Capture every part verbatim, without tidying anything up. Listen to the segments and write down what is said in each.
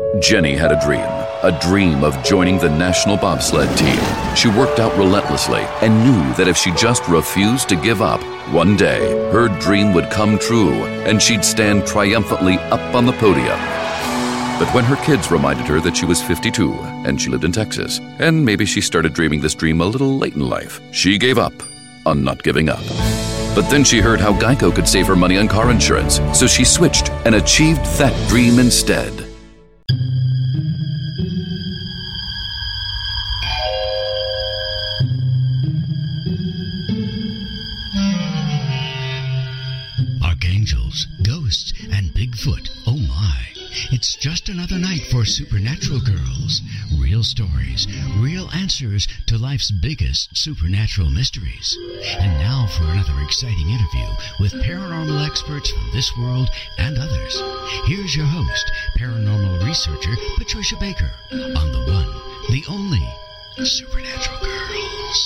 Jenny had a dream, a dream of joining the national bobsled team. She worked out relentlessly and knew that if she just refused to give up, one day her dream would come true and she'd stand triumphantly up on the podium. But when her kids reminded her that she was fifty-two and she lived in Texas, and maybe she started dreaming this dream a little late in life, she gave up on not giving up. But then she heard how Geico could save her money on car insurance, so she switched and achieved that dream instead. Archangels, ghosts, and Bigfoot. Oh my. It's just another night for Supernatural Girls. Real stories, real answers to life's biggest supernatural mysteries. And now for another exciting interview with paranormal experts from this world and others. Here's your host, paranormal researcher Patricia Baker, on the one, the only Supernatural Girls.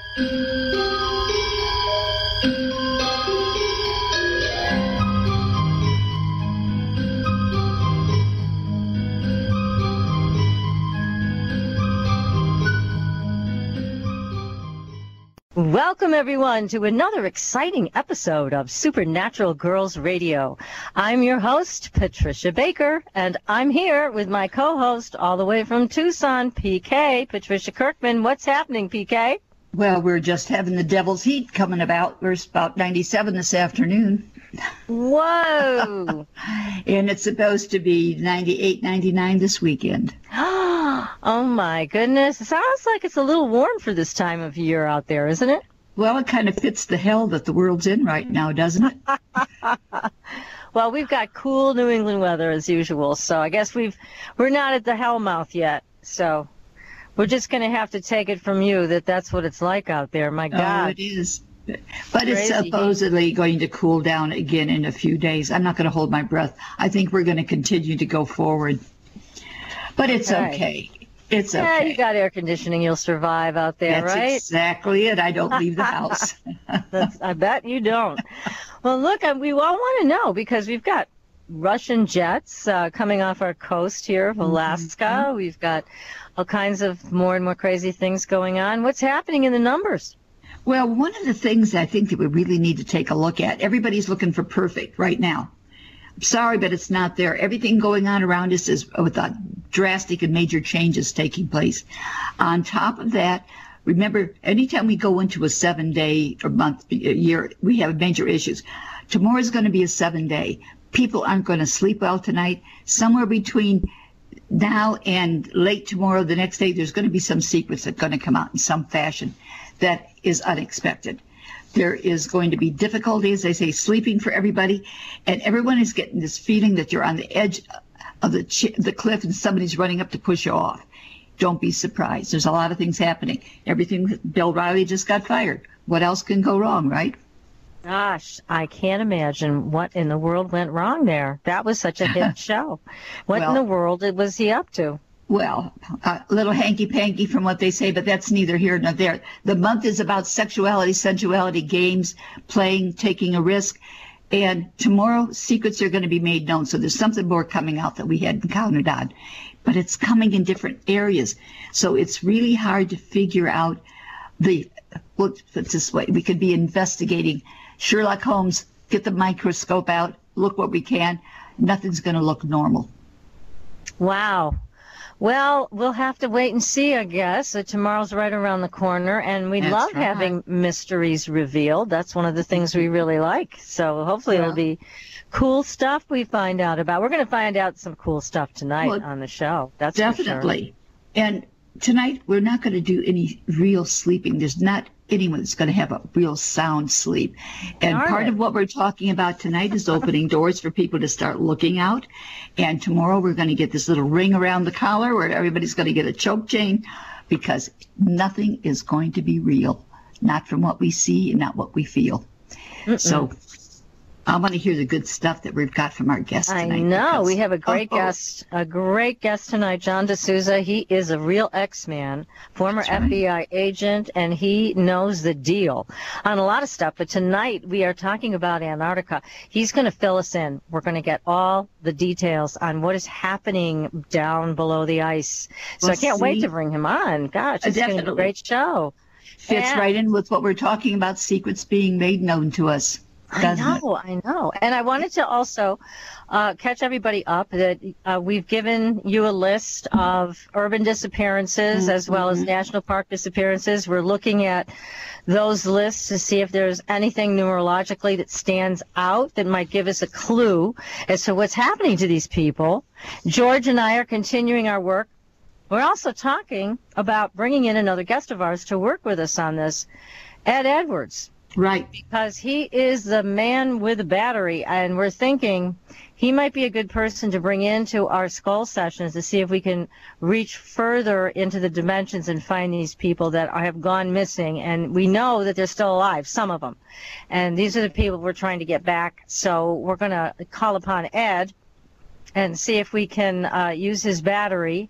Welcome, everyone, to another exciting episode of Supernatural Girls Radio. I'm your host, Patricia Baker, and I'm here with my co-host all the way from Tucson, P K, Patricia Kirkman. What's happening, P K? Well, we're just having the devil's heat coming about. We're about ninety-seven this afternoon. Whoa! And it's supposed to be ninety-eight, ninety-nine this weekend. Oh, my goodness. It sounds like it's a little warm for this time of year out there, isn't it? Well, it kind of fits the hell that the world's in right now, doesn't it? Well, we've got cool New England weather as usual, so I guess we've, we're not at the hellmouth yet. So we're just going to have to take it from you that that's what it's like out there. My God. Oh, it is. But it's supposedly going to cool down again in a few days. I'm not going to hold my breath. I think we're going to continue to go forward. But it's okay. okay. It's okay. Yeah, you got air conditioning. You'll survive out there, That's right? That's exactly it. I don't leave the house. That's, I bet you don't. Well, look, we all want to know because we've got Russian jets uh, coming off our coast here of Alaska. Mm-hmm. We've got all kinds of more and more crazy things going on. What's happening in the numbers? Well, one of the things I think that we really need to take a look at, everybody's looking for perfect right now. I'm sorry, but it's not there. Everything going on around us is with uh, drastic and major changes taking place. On top of that, remember, anytime we go into a seven-day or month, a year, we have major issues. Tomorrow's going to be a seven-day. People aren't going to sleep well tonight. Somewhere between now and late tomorrow, the next day, there's going to be some secrets that are going to come out in some fashion that is unexpected. There is going to be difficulty, as they say, sleeping for everybody, and everyone is getting this feeling that you're on the edge of the ch- the cliff and somebody's running up to push you off. Don't be surprised. There's a lot of things happening. Everything, Bill Riley just got fired. What else can go wrong, right? Gosh, I can't imagine what in the world went wrong there. That was such a hit show. What well, in the world was he up to? Well, a little hanky-panky from what they say, but that's neither here nor there. The month is about sexuality, sensuality, games, playing, taking a risk. And tomorrow, secrets are going to be made known. So there's something more coming out that we hadn't counted on. But it's coming in different areas. So it's really hard to figure out the, well, put it this way, we could be investigating Sherlock Holmes, get the microscope out, look what we can. Nothing's going to look normal. Wow. Well, we'll have to wait and see, I guess. So tomorrow's right around the corner, and we That's love right. having mysteries revealed. That's one of the things we really like. So hopefully yeah. it'll be cool stuff we find out about. We're going to find out some cool stuff tonight well, on the show. That's definitely. For sure. And tonight we're not going to do any real sleeping. There's not anyone that's going to have a real sound sleep. And All part right. of what we're talking about tonight is opening doors for people to start looking out. And tomorrow we're going to get this little ring around the collar where everybody's going to get a choke chain, because nothing is going to be real, not from what we see and not what we feel. Mm-mm. So I want to hear the good stuff that we've got from our guest I tonight. know. because- We have a great Oh, oh. guest, a great guest tonight, John D'Souza. He is a real X-Man, former That's right. F B I agent, and he knows the deal on a lot of stuff. But tonight we are talking about Antarctica. He's going to fill us in. We're going to get all the details on what is happening down below the ice. So Well, I can't wait see? to bring him on. Gosh, Uh, it's going to be a definitely. great show. Fits And- right in with what we're talking about, secrets being made known to us. I doesn't it? know, I know. And I wanted to also uh, catch everybody up that uh, we've given you a list of urban disappearances as well as national park disappearances. We're looking at those lists to see if there's anything numerologically that stands out that might give us a clue as to what's happening to these people. George and I are continuing our work. We're also talking about bringing in another guest of ours to work with us on this, Ed Edwards. Right. Because he is the man with the battery, and we're thinking he might be a good person to bring into our skull sessions to see if we can reach further into the dimensions and find these people that have gone missing. And we know that they're still alive, some of them. And these are the people we're trying to get back. So we're going to call upon Ed and see if we can uh, use his battery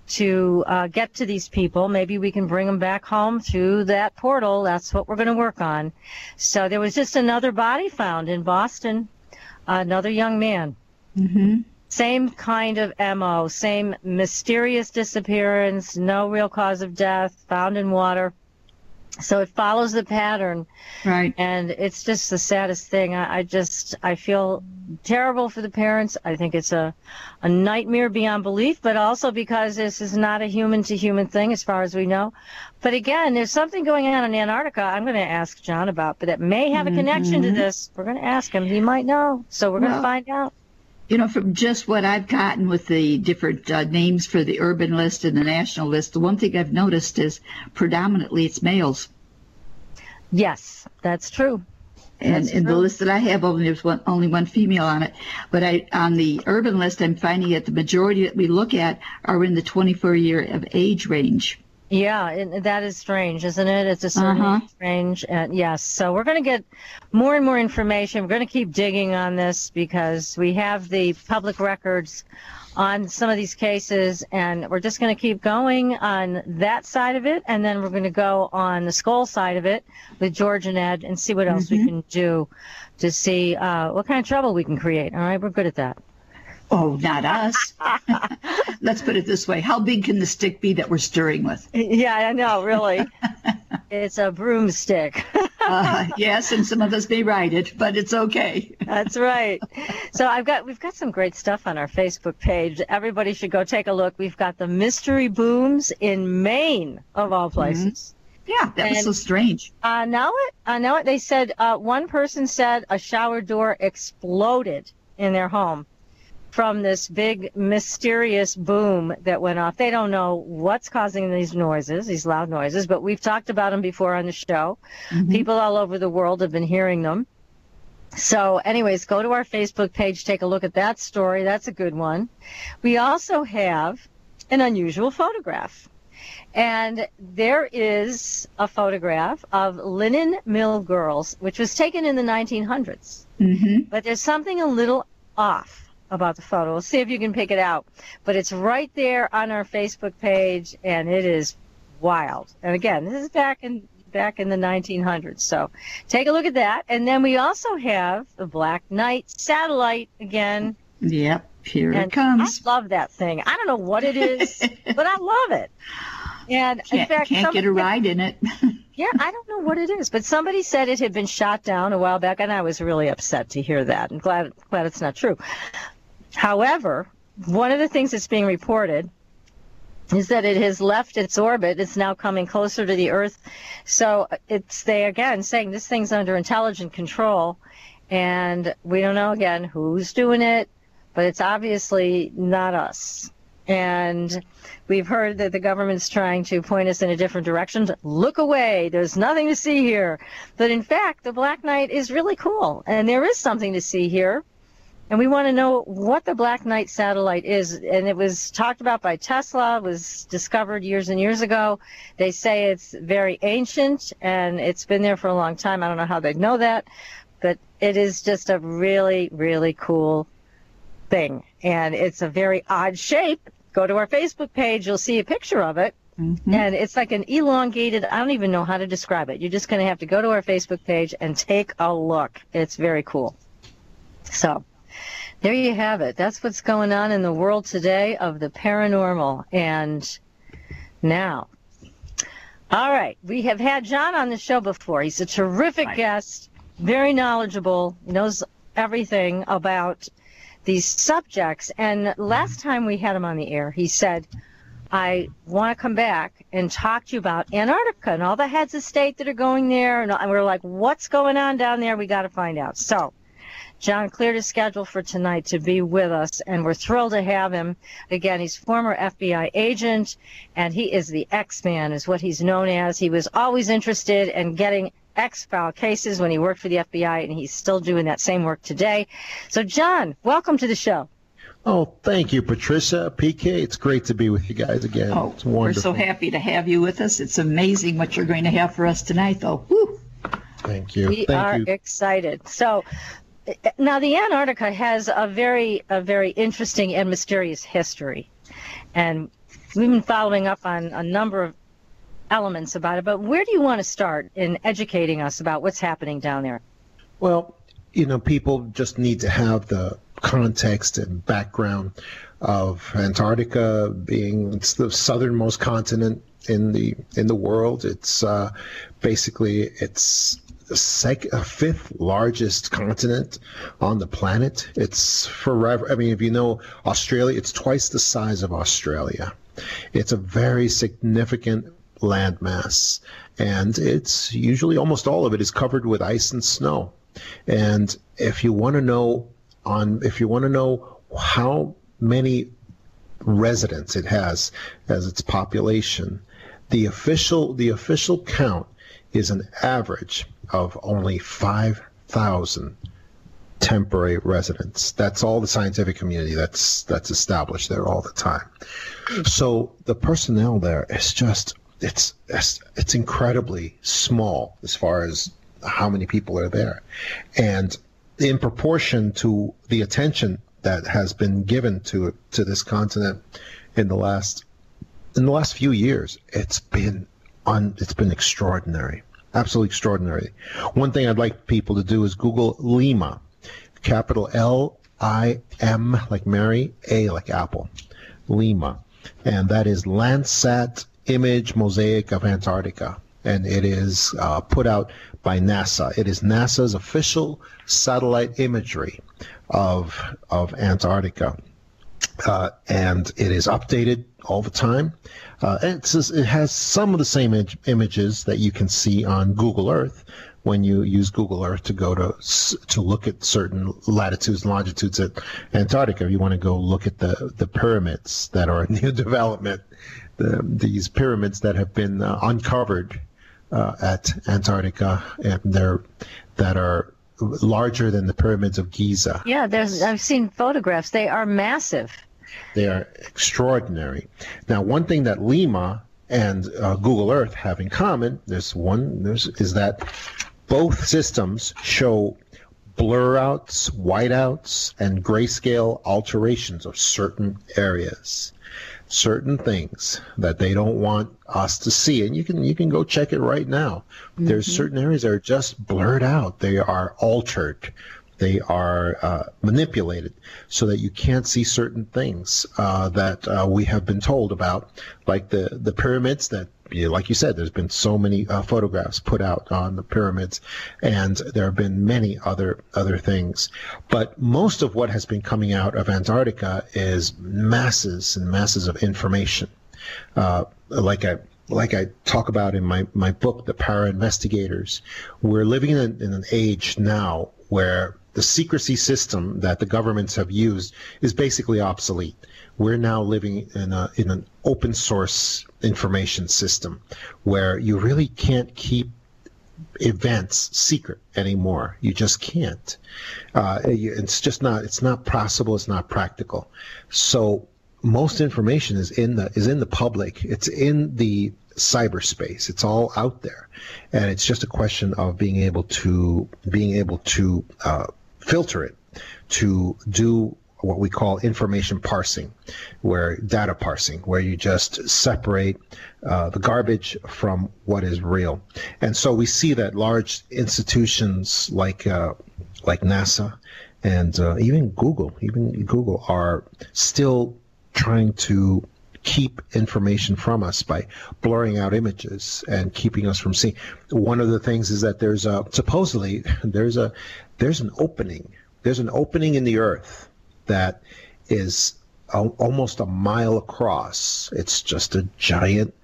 to uh, get to these people. Maybe we can bring them back home through that portal. That's what we're going to work on. So there was just another body found in Boston, another young man. Mm-hmm. Same kind of M O, same mysterious disappearance, no real cause of death, found in water. So it follows the pattern. Right. And it's just the saddest thing. I, I just, I feel terrible for the parents. I think it's a, a nightmare beyond belief, but also because this is not a human-to-human thing as far as we know. But again, there's something going on in Antarctica I'm going to ask John about, but that may have a connection to this. We're going to ask him. He might know. So we're going to Well, find out. You know, from just what I've gotten with the different uh, names for the urban list and the national list, the one thing I've noticed is predominantly it's males. Yes, that's true. And That's in the true. list that I have, only there's one, only one female on it. But I, on the urban list, I'm finding that the majority that we look at are in the twenty-four year of age range. Yeah, and that is strange, isn't it? It's a certain Uh-huh. age range. And yes, so we're going to get more and more information. We're going to keep digging on this because we have the public records on some of these cases, and we're just going to keep going on that side of it, and then we're going to go on the skull side of it with George and Ed and see what else we can do to see uh, what kind of trouble we can create. All right, we're good at that. Oh, not us. Let's put it this way. How big can the stick be that we're stirring with? Yeah, I know, really. It's a broomstick. Uh, yes, and some of us may ride it, but it's okay. That's right. So I've got we've got some great stuff on our Facebook page. Everybody should go take a look. We've got the mystery booms in Maine, of all places. Yeah, that was And- so strange. Uh, know it? I know it. They said uh, one person said a shower door exploded in their home from this big mysterious boom that went off. They don't know what's causing these noises, these loud noises, but we've talked about them before on the show. People all over the world have been hearing them. So anyways, go to our Facebook page, take a look at that story. That's a good one. We also have an unusual photograph. And there is a photograph of Linen Mill Girls, which was taken in the nineteen hundreds. Mm-hmm. But there's something a little off about the photo. We'll see if you can pick it out. But it's right there on our Facebook page, and it is wild. And again, this is back in back in the nineteen hundreds. So take a look at that. And then we also have the Black Knight satellite again. Yep, here And it comes. I love that thing. I don't know what it is, but I love it. And in Can't, fact, can't get a somebody- ride in it. Yeah, I don't know what it is, but somebody said it had been shot down a while back, and I was really upset to hear that. I'm glad glad it's not true. However, one of the things that's being reported is that it has left its orbit. It's now coming closer to the Earth. So it's they again saying this thing's under intelligent control, and we don't know again who's doing it, but it's obviously not us. And we've heard that the government's trying to point us in a different direction. Look away. There's nothing to see here. But in fact, the Black Knight is really cool. And there is something to see here. And we want to know what the Black Knight satellite is. And it was talked about by Tesla, was discovered years and years ago. They say it's very ancient and it's been there for a long time. I don't know how they'd know that. But it is just a really, really cool thing. And it's a very odd shape. Go to our Facebook page. You'll see a picture of it. Mm-hmm. And it's like an elongated, I don't even know how to describe it. You're just going to have to go to our Facebook page and take a look. It's very cool. So there you have it. That's what's going on in the world today of the paranormal. And now, all right, we have had John on the show before. He's a terrific Hi. guest, very knowledgeable, knows everything about these subjects. And last time we had him on the air, he said, I want to come back and talk to you about Antarctica and all the heads of state that are going there. And we're like, what's going on down there? We got to find out. So John cleared his schedule for tonight to be with us, and we're thrilled to have him. Again, he's former F B I agent, and he is the X-Man, is what he's known as. He was always interested in getting X-file cases when he worked for the F B I, and he's still doing that same work today. So, John, welcome to the show. Oh, thank you, Patricia. P K, it's great to be with you guys again. Oh, it's wonderful. We're so happy to have you with us. It's amazing what you're going to have for us tonight, though. Woo. Thank you. We thank are you. excited. So, now the Antarctica has a very, a very interesting and mysterious history, and we've been following up on a number of elements about it. But where do you want to start in educating us about what's happening down there? Well, you know, people just need to have the context and background of Antarctica being it's the southernmost continent in the in the world. It's uh, basically it's the second, uh, fifth largest continent on the planet. It's forever. I mean, if you know Australia, it's twice the size of Australia. It's a very significant landmass, and it's usually almost all of it is covered with ice and snow. And if you want to know on, if you want to know how many residents it has as its population, the official the official count is an average of only five thousand temporary residents. That's all the scientific community that's that's established there all the time. So the personnel there is just it's it's, it's incredibly small as far as how many people are there, and in proportion to the attention that has been given to to this continent in the last in the last few years, it's been on it's been extraordinary, absolutely extraordinary. One thing I'd like people to do is Google Lima, capital L I M like Mary, A like Apple, Lima, and that is Landsat Image Mosaic of Antarctica, and it is uh, put out by NASA. It is NASA's official satellite imagery of of Antarctica, uh, and it is updated all the time. Uh, it's, it has some of the same image, images that you can see on Google Earth when you use Google Earth to go to to look at certain latitudes and longitudes at Antarctica. You want to go look at the the pyramids that are in new development, the, these pyramids that have been uh, uncovered Uh, at Antarctica, and they're that are larger than the pyramids of Giza. Yeah, there's. I've seen photographs. They are massive. They are extraordinary. Now, one thing that Lima and uh, Google Earth have in common, there's one, there's is that both systems show blur-outs, whiteouts, and grayscale alterations of certain areas. Certain things that they don't want us to see, and you can you can go check it right now. Mm-hmm. There's certain areas that are just blurred out. They are altered. They are uh, manipulated so that you can't see certain things uh, that uh, we have been told about, like the the pyramids that, like you said, there's been so many uh, photographs put out on the pyramids, and there have been many other other things. But most of what has been coming out of Antarctica is masses and masses of information. Uh, like I like I talk about in my, my book, The Para Investigators, we're living in, a, in an age now where the secrecy system that the governments have used is basically obsolete. We're now living in a in an open source information system where you really can't keep events secret anymore. You just can't. Uh, it's just not. It's not possible. It's not practical. So most information is in the is in the public. It's in the cyberspace. It's all out there, and it's just a question of being able to being able to uh, filter it, to do what we call information parsing, where data parsing, where you just separate uh, the garbage from what is real. And so we see that large institutions like uh, like NASA and uh, even Google, even Google are still trying to keep information from us by blurring out images and keeping us from seeing. One of the things is that there's a supposedly there's a there's an opening there's an opening in the earth that is a, almost a mile across. It's just a giant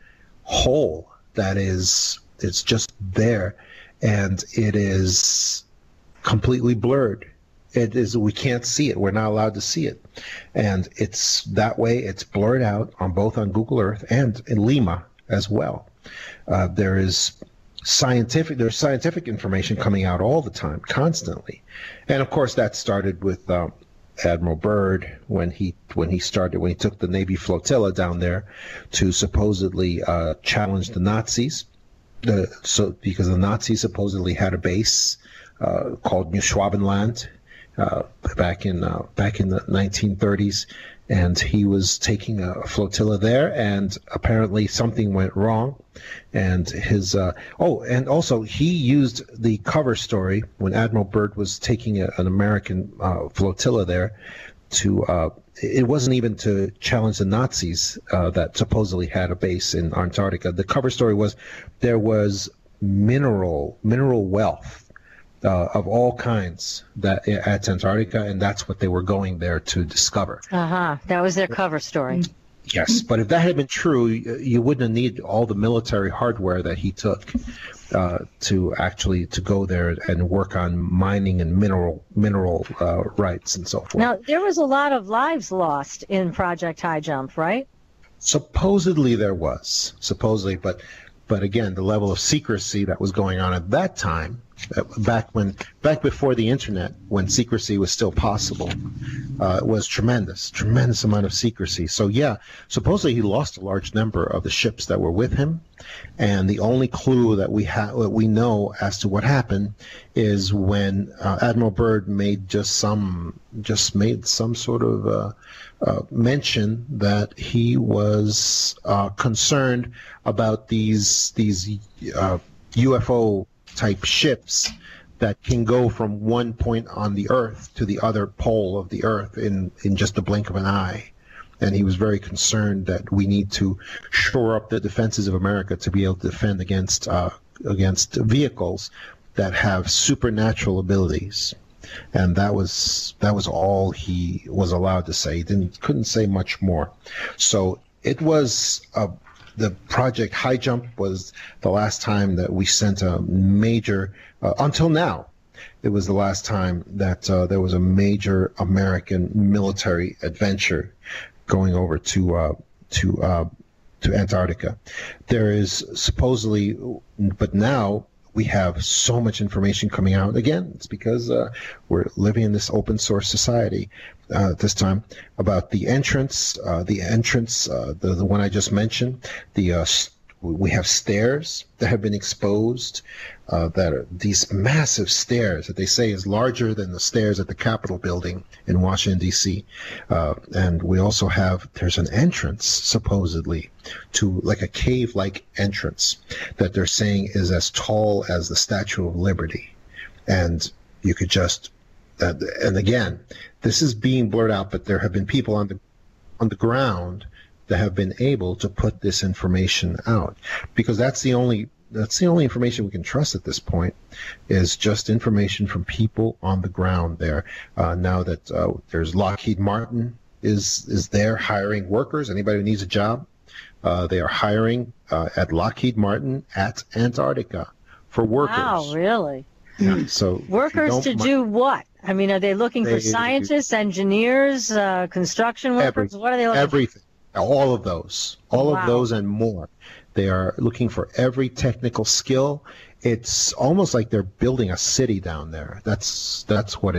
hole that is it's just there, and it is completely blurred. It is, we can't see it. We're not allowed to see it. And it's that way, it's blurred out on both on Google Earth and in Lima as well. Uh, there is scientific, there's scientific information coming out all the time, constantly. And of course that started with um, Admiral Byrd when he when he started, when he took the Navy flotilla down there to supposedly uh, challenge the Nazis. Uh, so because the Nazis supposedly had a base uh, called New Schwabenland, Uh, back in uh, back in the nineteen thirties, and he was taking a flotilla there, and apparently something went wrong, and his uh, oh, and also he used the cover story when Admiral Byrd was taking a, an American uh, flotilla there to. Uh, it wasn't even to challenge the Nazis uh, that supposedly had a base in Antarctica. The cover story was there was mineral mineral wealth. Uh, of all kinds that at Antarctica, and that's what they were going there to discover. Uh-huh. That was their cover story. Yes, but if that had been true, you wouldn't have needed all the military hardware that he took uh, to actually to go there and work on mining and mineral mineral uh, rights and so forth. Now, there was a lot of lives lost in Project High Jump, right? Supposedly there was, supposedly, but but again, the level of secrecy that was going on at that time, back when, back before the internet, when secrecy was still possible, uh, was tremendous, tremendous amount of secrecy. So yeah, supposedly he lost a large number of the ships that were with him, and the only clue that we have, that we know as to what happened, is when uh, Admiral Byrd made just some, just made some sort of uh, uh, mention that he was uh, concerned about these these uh, U F O type ships that can go from one point on the Earth to the other pole of the Earth in, in just a blink of an eye. And he was very concerned that we need to shore up the defenses of America to be able to defend against uh, against vehicles that have supernatural abilities. And that was that was all he was allowed to say. He didn't couldn't say much more. So it was a The Project High Jump was the last time that we sent a major, uh, until now, it was the last time that uh, there was a major American military adventure going over to uh, to uh, to Antarctica. There is supposedly, but now we have so much information coming out. Again, it's because uh, we're living in this open source society. Uh, this time about the entrance, uh, the entrance, uh, the the one I just mentioned. The uh, st- we have stairs that have been exposed, uh, that are these massive stairs that they say is larger than the stairs at the Capitol building in Washington D C. Uh, and we also have there's an entrance supposedly to like a cave-like entrance that they're saying is as tall as the Statue of Liberty, and you could just. Uh, and again, this is being blurred out, but there have been people on the on the ground that have been able to put this information out, because that's the only that's the only information we can trust at this point, is just information from people on the ground there. Uh, now that uh, there's Lockheed Martin is is there hiring workers, anybody who needs a job, uh, they are hiring uh, at Lockheed Martin at Antarctica for workers. Wow, really? Yeah, so workers to do what? I mean, are they looking they, for scientists, engineers, uh, construction workers? Every, what are they looking everything, for? Everything. All of those. All wow. of those and more. They are looking for every technical skill. It's almost like they're building a city down there. That's that's what it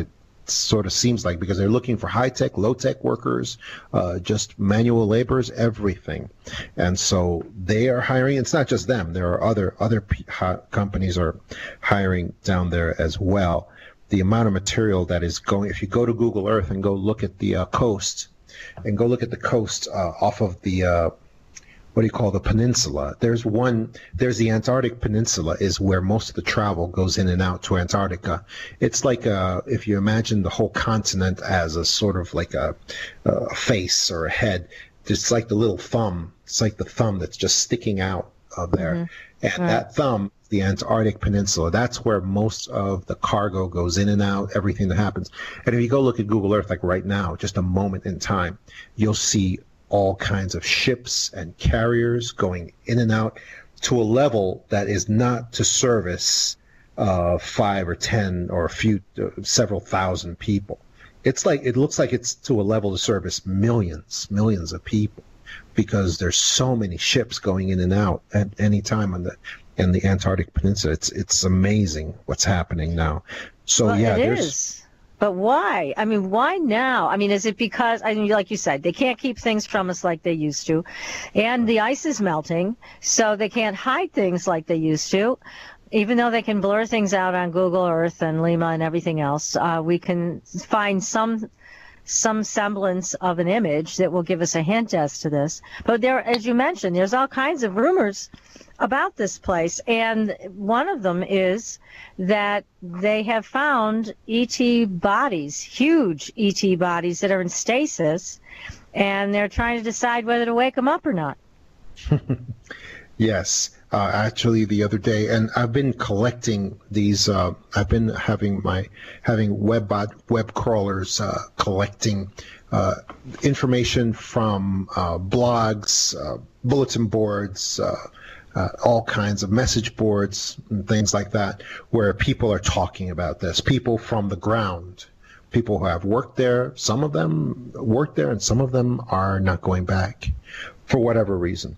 sort of seems like, because they're looking for high-tech, low-tech workers, uh, just manual laborers, everything. And so they are hiring. It's not just them. There are other other p- ha- companies are hiring down there as well. The amount of material that is going, if you go to Google Earth and go look at the uh, coast, and go look at the coast uh, off of the, uh, what do you call the peninsula? There's one, there's the Antarctic Peninsula is where most of the travel goes in and out to Antarctica. It's like a, if you imagine the whole continent as a sort of like a, a face or a head, it's like the little thumb. It's like the thumb that's just sticking out of there. Mm-hmm. And right. that thumb, the Antarctic Peninsula, that's where most of the cargo goes in and out, everything that happens. And if you go look at Google Earth, like right now, just a moment in time, you'll see all kinds of ships and carriers going in and out to a level that is not to service uh, five or ten or a few, uh, several thousand people. It's like, it looks like it's to a level to service millions, millions of people, because there's so many ships going in and out at any time on the in the Antarctic Peninsula. It's it's amazing what's happening now. So well, yeah, it there's. Is. But why? I mean, why now? I mean, is it because, I mean, like you said, they can't keep things from us like they used to, and the ice is melting, so they can't hide things like they used to. Even though they can blur things out on Google Earth and Lima and everything else, uh, we can find some some semblance of an image that will give us a hint as to this. But there, as you mentioned, there's all kinds of rumors about this place, and one of them is that they have found E T bodies, huge E T bodies that are in stasis, and they're trying to decide whether to wake them up or not. Yes, uh, actually, the other day, and I've been collecting these. Uh, I've been having my having web web crawlers uh, collecting uh, information from uh, blogs, uh, bulletin boards. Uh, Uh, all kinds of message boards and things like that, where people are talking about this. People from the ground, people who have worked there. Some of them worked there, and some of them are not going back for whatever reason.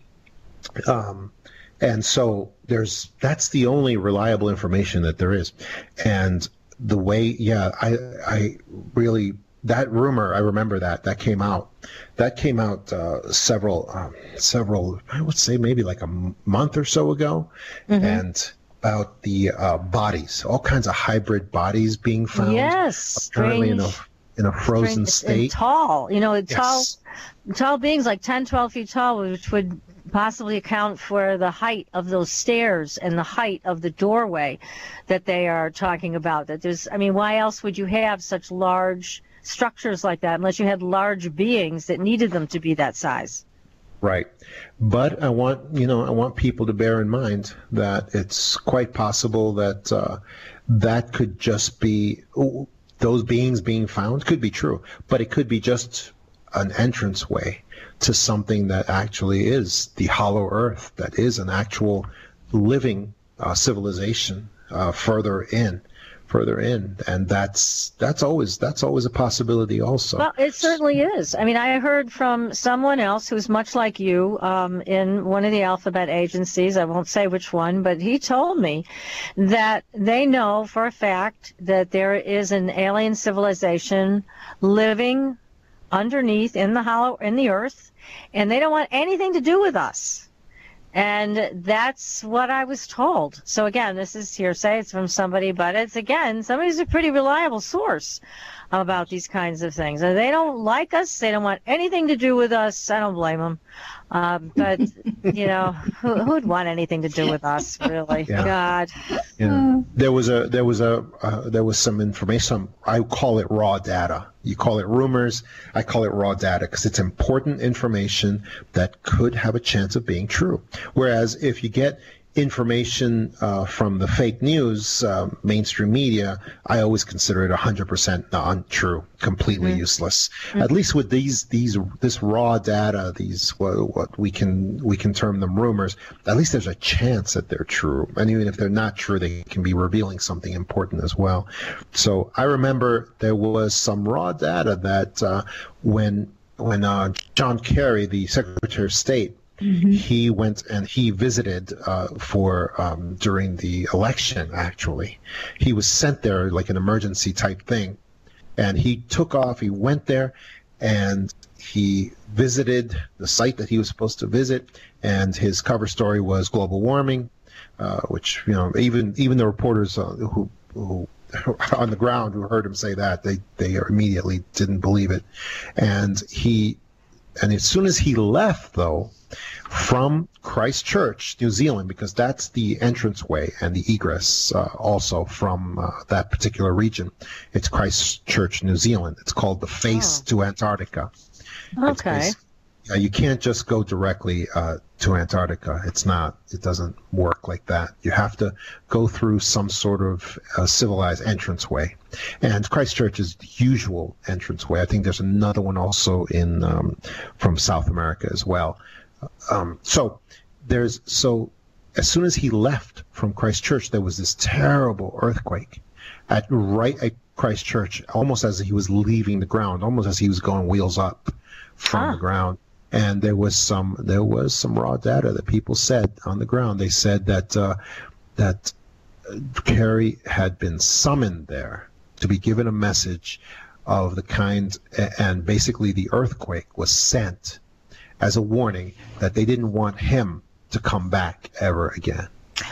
Um, and so there's that's the only reliable information that there is. And the way, yeah, I I really. That rumor, I remember that, that came out. That came out uh, several, um, several, I would say maybe like a m- month or so ago. Mm-hmm. And about the uh, bodies, all kinds of hybrid bodies being found. Yes. Apparently in a, strange, in a frozen strange, state. And tall, you know, Yes. tall, tall beings like ten, twelve feet tall, which would possibly account for the height of those stairs and the height of the doorway that they are talking about. That there's, I mean, why else would you have such large structures like that unless you had large beings that needed them to be that size? Right. But I want, you know, I want people to bear in mind that it's quite possible that uh, that could just be, those beings being found could be true, but it could be just an entranceway to something that actually is the hollow earth, that is an actual living uh, civilization uh, further in. further in, and that's that's always that's always a possibility also. Well, it certainly is. I mean, I heard from someone else who's much like you um, in one of the alphabet agencies, I won't say which one, but he told me that they know for a fact that there is an alien civilization living underneath in the hollow in the earth, and they don't want anything to do with us. And that's what I was told. So again, this is hearsay. It's from somebody, but it's, again, somebody's a pretty reliable source about these kinds of things. And they don't like us. They don't want anything to do with us. I don't blame them. Uh, but, you know, who, who'd want anything to do with us, really? Yeah. God. Yeah. There was a there was a uh, there was some information. I call it raw data. You call it rumors. I call it raw data because it's important information that could have a chance of being true. Whereas if you get information uh, from the fake news, uh, mainstream media, I always consider it one hundred percent untrue, completely mm-hmm. useless. Mm-hmm. At least with these these this raw data, these what, what we can we can term them rumors. At least there's a chance that they're true, and even if they're not true, they can be revealing something important as well. So I remember there was some raw data that uh, when when uh, John Kerry, the Secretary of State, Mm-hmm. he went and he visited uh, for um, during the election. Actually, he was sent there like an emergency type thing, And he took off, he went there, and he visited the site that he was supposed to visit, and his cover story was global warming, uh, which, you know, even even the reporters uh, who, who on the ground who heard him say that, they, they immediately didn't believe it. And he, and as soon as he left, though, from Christchurch, New Zealand, because that's the entranceway and the egress uh, also from uh, that particular region. It's Christchurch, New Zealand. It's called the face Oh. to Antarctica. Okay. Uh, you can't just go directly uh, to Antarctica. It's not. It doesn't work like that. You have to go through some sort of uh, civilized entranceway. And Christchurch is the usual entranceway. I think there's another one also in um, from South America as well. Um, so there's so as soon as he left from Christchurch, there was this terrible earthquake at right at Christchurch, almost as he was leaving the ground, almost as he was going wheels up from Ah. the ground. And there was some there was some raw data that people said on the ground. They said that uh, that Kerry had been summoned there to be given a message of the kind, and basically the earthquake was sent as a warning that they didn't want him to come back ever again.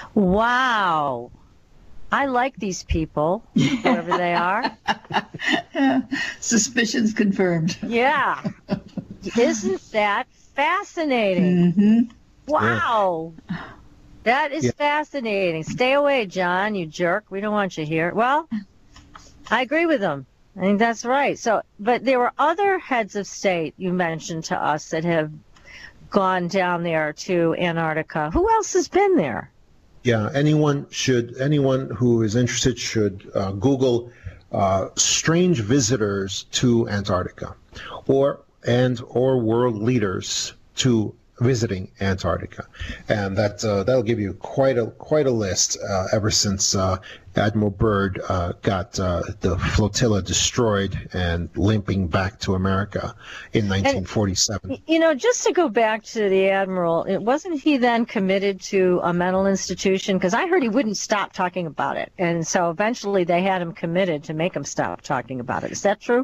Wow. I like these people, whoever they are. Suspicions confirmed. Yeah. Isn't that fascinating? Mm-hmm. Wow. That is Yeah. fascinating. Stay away, John, you jerk. We don't want you here. Well, I agree with them. I think that's right. So, but there were other heads of state you mentioned to us that have gone down there to Antarctica. Who else has been there? Yeah, anyone should anyone who is interested should uh, Google uh, strange visitors to Antarctica, or and or world leaders to visiting Antarctica, and that uh, that'll give you quite a quite a list. Uh, ever since uh, Admiral Byrd uh, got uh, the flotilla destroyed and limping back to America in nineteen forty-seven. You know, just to go back to the Admiral, it wasn't he then committed to a mental institution? Because I heard he wouldn't stop talking about it. And so eventually they had him committed to make him stop talking about it. Is that true?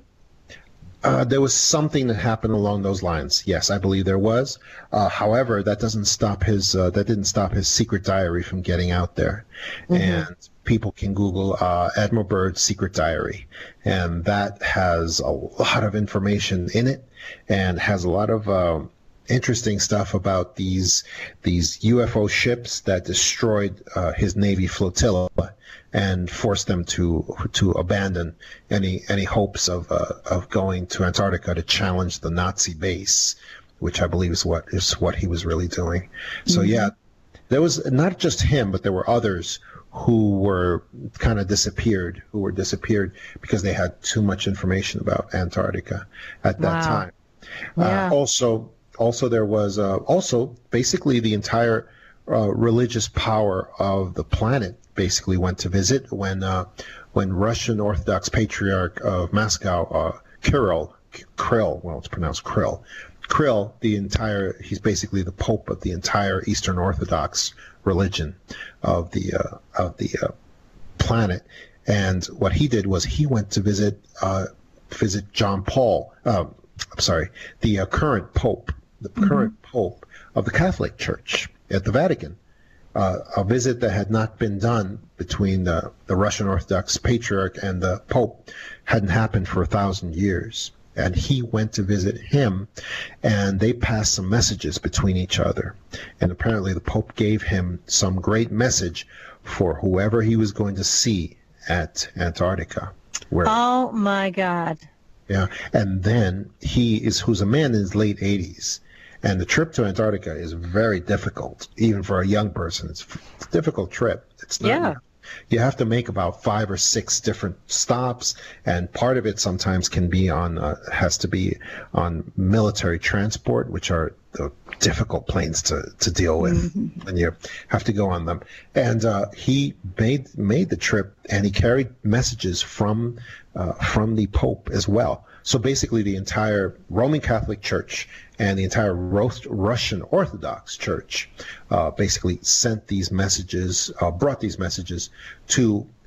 Uh, there was something that happened along those lines. Yes, I believe there was. Uh, however, that doesn't stop his. Uh, that didn't stop his secret diary from getting out there. Mm-hmm. And people can Google uh, Admiral Byrd's secret diary, and that has a lot of information in it, and has a lot of uh, interesting stuff about these these U F O ships that destroyed uh, his Navy flotilla and forced them to to abandon any any hopes of uh, of going to Antarctica to challenge the Nazi base, which I believe is what is what he was really doing. So mm-hmm. yeah, there was not just him, but there were others who were kind of disappeared, who were disappeared because they had too much information about Antarctica at that Wow. time. Yeah. Uh, also, also there was uh, also basically the entire uh, religious power of the planet basically went to visit when uh, when Russian Orthodox Patriarch of Moscow, uh, Kirill, Kirill, well, it's pronounced Kirill, Kirill, the entire, he's basically the Pope of the entire Eastern Orthodox religion of the uh, of the uh, planet, and what he did was he went to visit uh, visit John Paul. Uh, I'm sorry, the uh, current Pope, the mm-hmm. current Pope of the Catholic Church at the Vatican. Uh, a visit that had not been done between the, the Russian Orthodox Patriarch and the Pope hadn't happened for a thousand years. And he went to visit him, and they passed some messages between each other. And apparently the Pope gave him some great message for whoever he was going to see at Antarctica. Where, Oh, my God. yeah, and then he is, who's a man in his late eighties. And the trip to Antarctica is very difficult, even for a young person. It's, it's a difficult trip. It's not, Yeah. You have to make about five or six different stops, and part of it sometimes can be on, uh, has to be on military transport, which are the difficult planes to, to deal with mm-hmm. when you have to go on them. And uh, he made made the trip, and he carried messages from uh, from the Pope as well. So basically, the entire Roman Catholic Church and the entire Russian Orthodox Church uh, basically sent these messages, uh, brought these messages to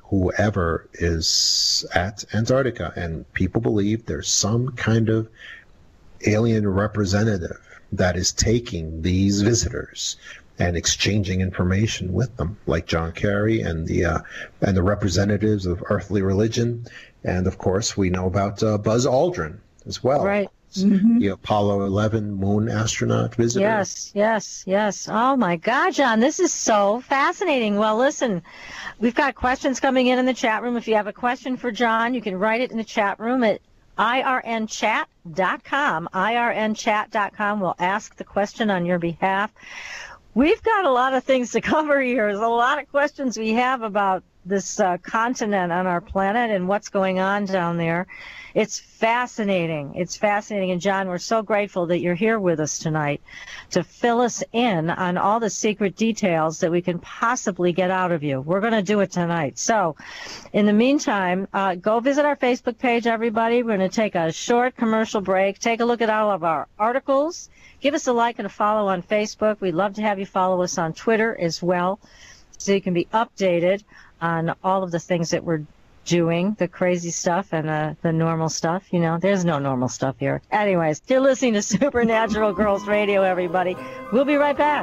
whoever is at Antarctica. And people believe there's some kind of alien representative that is taking these visitors and exchanging information with them, like John Kerry and the uh, and the representatives of earthly religion. And of course, we know about uh, Buzz Aldrin as well. Right. Mm-hmm. The Apollo eleven moon astronaut visitor. Yes, yes, yes. Oh, my God, John, this is so fascinating. Well, listen, we've got questions coming in in the chat room. If you have a question for John, you can write it in the chat room at I R N chat dot com. I R N chat dot com. We'll ask the question on your behalf. We've got a lot of things to cover here. There's a lot of questions we have about this uh, continent on our planet and what's going on down there. It's fascinating. It's fascinating. And, John, we're so grateful that you're here with us tonight to fill us in on all the secret details that we can possibly get out of you. We're going to do it tonight. So, in the meantime, uh, go visit our Facebook page, everybody. We're going to take a short commercial break. Take a look at all of our articles. Give us a like and a follow on Facebook. We'd love to have you follow us on Twitter as well, so you can be updated on all of the things that we're doing, the crazy stuff and the, the normal stuff. You know, there's no normal stuff here. Anyways, you're listening to Supernatural Girls Radio, everybody. We'll be right back.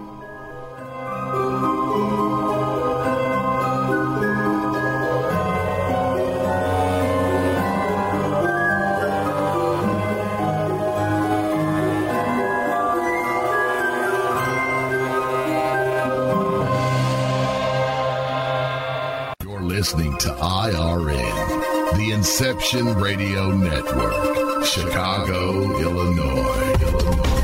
Listening to I R N, the Inception Radio Network, Chicago, Illinois, Illinois.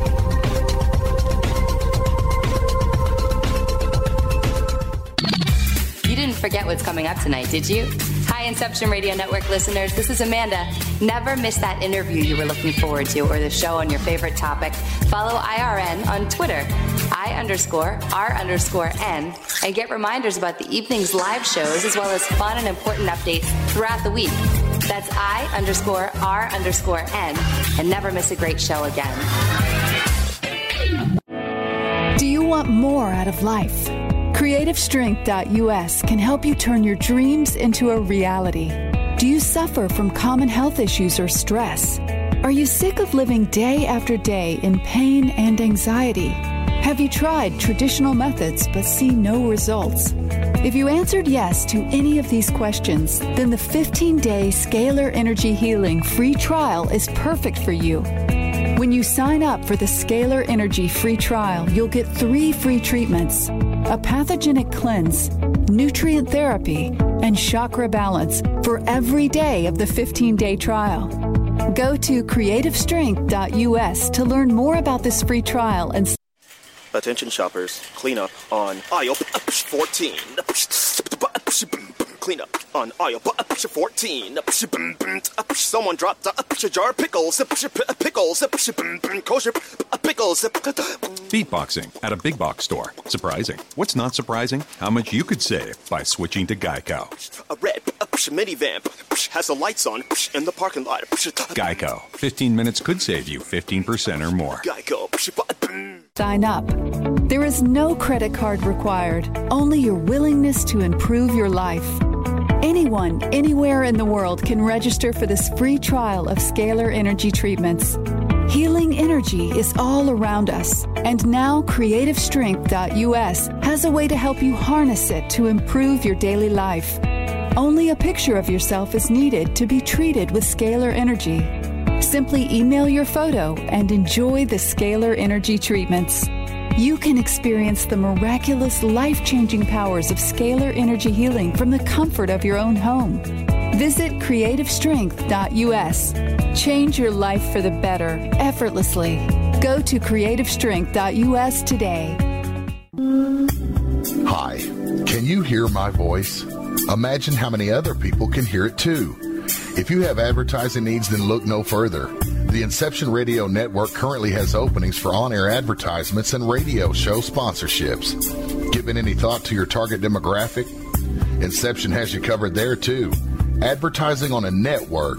You didn't forget what's coming up tonight, did you? Hi, Inception Radio Network listeners. This is Amanda. Never miss that interview you were looking forward to or the show on your favorite topic. Follow I R N on Twitter, I underscore R underscore N, and get reminders about the evening's live shows as well as fun and important updates throughout the week. That's I underscore R underscore N, and never miss a great show again. Do you want more out of life? Creative Strength dot U S can help you turn your dreams into a reality. Do you suffer from common health issues or stress? Are you sick of living day after day in pain and anxiety? Have you tried traditional methods but see no results? If you answered yes to any of these questions, then the fifteen-day Scalar Energy Healing free trial is perfect for you. When you sign up for the Scalar Energy free trial, you'll get three free treatments: a pathogenic cleanse, nutrient therapy, and chakra balance for every day of the fifteen-day trial. Go to Creative Strength dot U S to learn more about this free trial and attention shoppers, clean up on aisle fourteen. Clean up on aisle fourteen. Someone dropped a jar of pickles. Pickles. Kosher pickles. Beatboxing at a big box store. Surprising. What's not surprising? How much you could save by switching to Geico. A red minivan has the lights on in the parking lot. Geico. fifteen minutes could save you fifteen percent or more. Geico. sign up. There is no credit card required, only your willingness to improve your life. Anyone, anywhere in the world can register for this free trial of Scalar Energy treatments. Healing energy is all around us, and now Creative Strength dot U S has a way to help you harness it to improve your daily life. Only a picture of yourself is needed to be treated with Scalar Energy. Simply email your photo and enjoy the Scalar Energy treatments. You can experience the miraculous, life-changing powers of Scalar Energy healing from the comfort of your own home. Visit Creative Strength dot U S. Change your life for the better, effortlessly. Go to Creative Strength dot U S today. Hi, can you hear my voice? Imagine how many other people can hear it too. If you have advertising needs, then look no further. The Inception Radio Network currently has openings for on-air advertisements and radio show sponsorships. Given any thought to your target demographic? Inception has you covered there too. Advertising on a network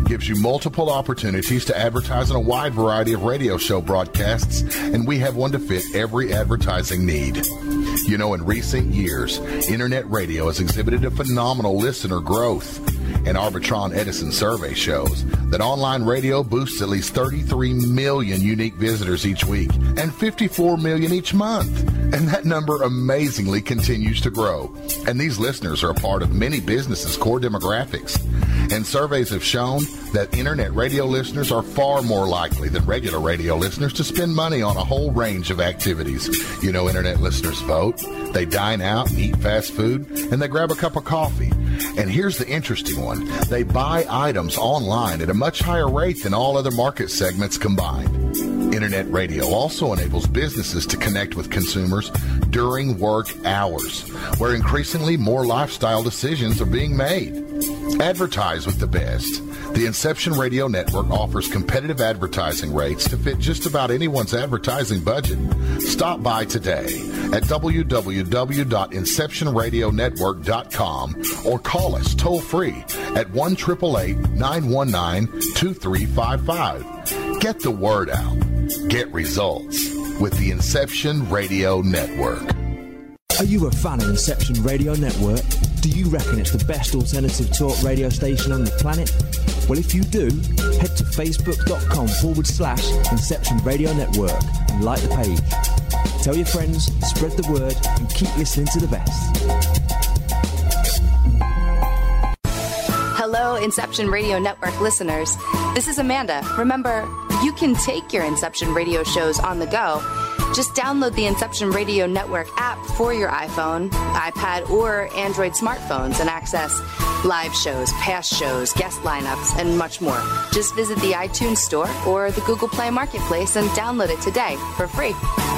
gives you multiple opportunities to advertise in a wide variety of radio show broadcasts, and we have one to fit every advertising need. You know, in recent years, internet radio has exhibited a phenomenal listener growth. An Arbitron Edison survey shows that online radio boosts at least thirty-three million unique visitors each week and fifty-four million each month. And that number amazingly continues to grow. And these listeners are a part of many businesses' core demographics. And surveys have shown that internet radio listeners are far more likely than regular radio listeners to spend money on a whole range of activities. You know, internet listeners vote, they dine out and eat fast food, and they grab a cup of coffee. And here's the interesting one. They buy items online at a much higher rate than all other market segments combined. Internet radio also enables businesses to connect with consumers during work hours, where increasingly more lifestyle decisions are being made. Advertise with the best. The Inception Radio Network offers competitive advertising rates to fit just about anyone's advertising budget. Stop by today at w w w dot inception radio network dot com or call us toll-free at one eight eight eight, nine one nine, two three five five. Get the word out. Get results with the Inception Radio Network. Are you a fan of Inception Radio Network? Do you reckon it's the best alternative talk radio station on the planet? Well, if you do, head to facebook.com forward slash Inception Radio Network and like the page. Tell your friends, spread the word, and keep listening to the best. Hello, Inception Radio Network listeners. This is Amanda. Remember, you can take your Inception Radio shows on the go. Just download the Inception Radio Network app for your iPhone, iPad, or Android smartphones and access live shows, past shows, guest lineups, and much more. Just visit the iTunes Store or the Google Play Marketplace and download it today for free.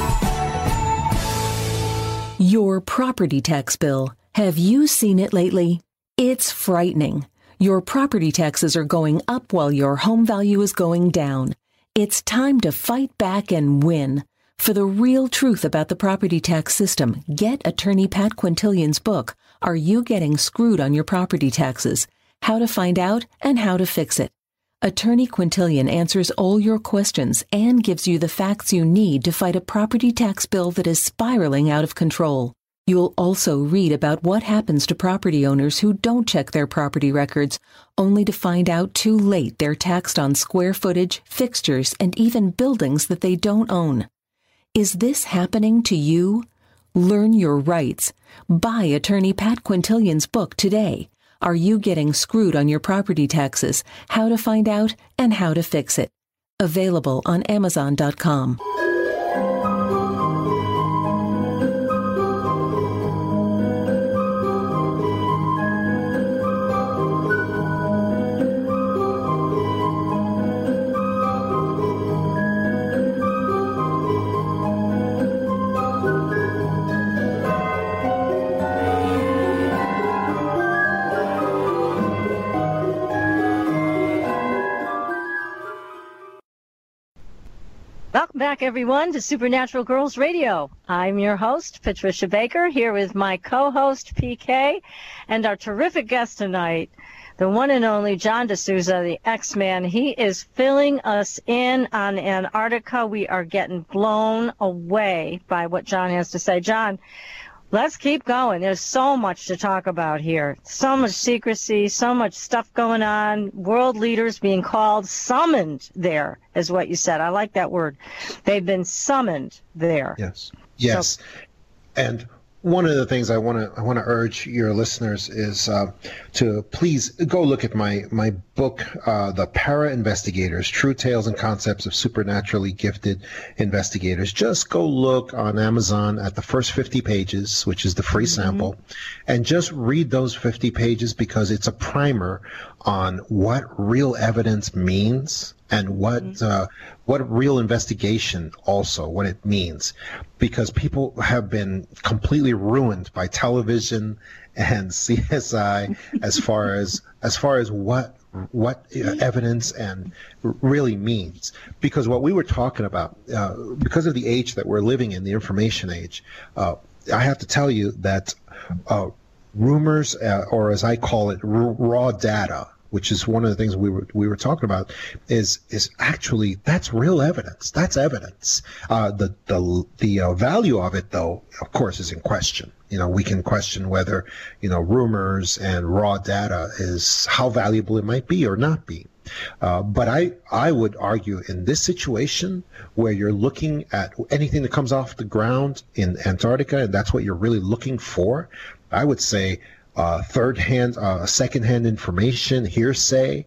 Your property tax bill. Have you seen it lately? It's frightening. Your property taxes are going up while your home value is going down. It's time to fight back and win. For the real truth about the property tax system, get attorney Pat Quintilian's book, Are You Getting Screwed on Your Property Taxes? How to Find Out and How to Fix It. Attorney Quintilian answers all your questions and gives you the facts you need to fight a property tax bill that is spiraling out of control. You'll also read about what happens to property owners who don't check their property records, only to find out too late they're taxed on square footage, fixtures, and even buildings that they don't own. Is this happening to you? Learn your rights. Buy attorney Pat Quintilian's book today. Are You Getting Screwed on Your Property Taxes? How to Find Out and How to Fix It. Available on amazon dot com. Welcome back, everyone, to Supernatural Girls Radio. I'm your host, Patricia Baker, here with my co-host, P K, and our terrific guest tonight, the one and only John D'Souza, the X-Man. He is filling us in on Antarctica. We are getting blown away by what John has to say. John, let's keep going. There's so much to talk about here. So much secrecy, so much stuff going on. World leaders being called, summoned there, is what you said. I like that word. They've been summoned there. Yes. Yes. So, and one of the things I want to I want to urge your listeners is uh, to please go look at my my book, uh, The Para Investigators: True Tales and Concepts of Supernaturally Gifted Investigators. Just go look on Amazon at the first fifty pages, which is the free mm-hmm. sample, and just read those fifty pages because it's a primer on what real evidence means and what mm-hmm. uh, what real investigation also, what it means. Because people have been completely ruined by television and C S I as far as as far as what what evidence and really means. Because what we were talking about, uh, because of the age that we're living in, the information age, uh, I have to tell you that uh, rumors, uh, or as I call it, r- raw data, which is one of the things we were we were talking about, is is actually that's real evidence. That's evidence. Uh, the the the uh, value of it, though, of course, is in question. You know, we can question whether, you know, rumors and raw data is how valuable it might be or not be. Uh, but I, I would argue in this situation where you're looking at anything that comes off the ground in Antarctica, and that's what you're really looking for, I would say uh, third-hand, uh, second-hand information, hearsay,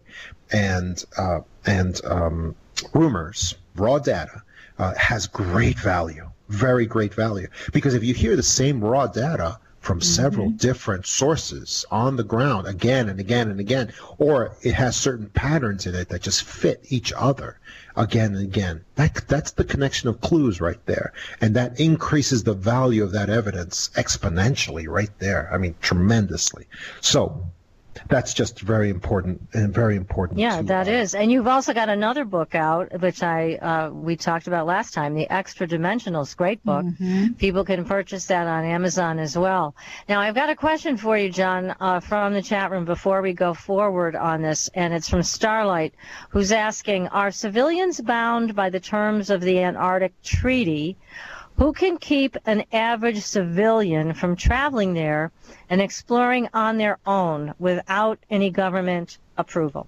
and uh, and um, rumors, raw data, uh, has great value. Very great value, because if you hear the same raw data from several mm-hmm. different sources on the ground again and again and again, or it has certain patterns in it that just fit each other again and again, that that's the connection of clues right there, and that increases the value of that evidence exponentially right there. I mean, tremendously. So that's just very important and very important. Yeah, to, that uh, is. And you've also got another book out, which I uh, we talked about last time, The Extra Dimensionals. Great book. Mm-hmm. People can purchase that on Amazon as well. Now, I've got a question for you, John, uh, from the chat room before we go forward on this, and it's from Starlight, who's asking, are civilians bound by the terms of the Antarctic Treaty? Who can keep an average civilian from traveling there and exploring on their own without any government approval?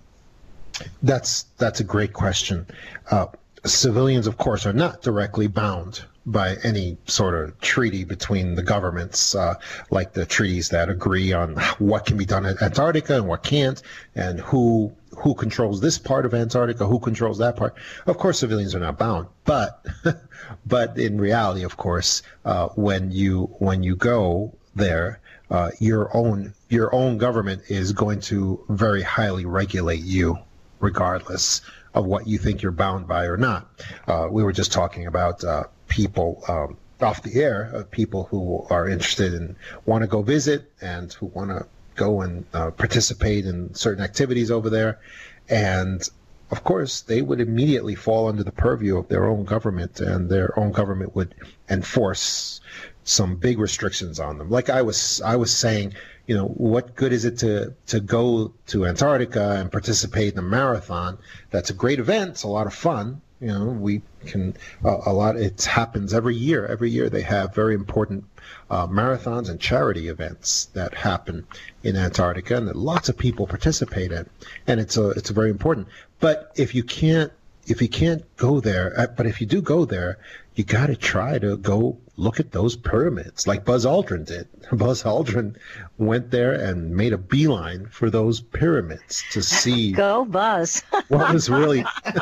That's that's a great question. Uh, civilians, of course, are not directly bound by any sort of treaty between the governments, uh, like the treaties that agree on what can be done at Antarctica and what can't, and who who controls this part of Antarctica, who controls that part. Of course, civilians are not bound, but but in reality, of course, uh, when you when you go there, uh, your own your own government is going to very highly regulate you, regardless of what you think you're bound by or not. Uh, we were just talking about uh, people um, off the air, uh, people who are interested and want to go visit and who want to go and uh, participate in certain activities over there. And of course, they would immediately fall under the purview of their own government, and their own government would enforce some big restrictions on them. Like I was, I was saying, you know, what good is it to, to go to Antarctica and participate in a marathon? That's a great event. It's a lot of fun. You know, we can, uh, a lot, it happens every year. Every year they have very important uh, marathons and charity events that happen in Antarctica, and that lots of people participate in. And it's a, it's a very important. But if you can't, if you can't go there, uh, but if you do go there, you got to try to go look at those pyramids like Buzz Aldrin did. Buzz Aldrin went there and made a beeline for those pyramids to see. Go Buzz. What was really,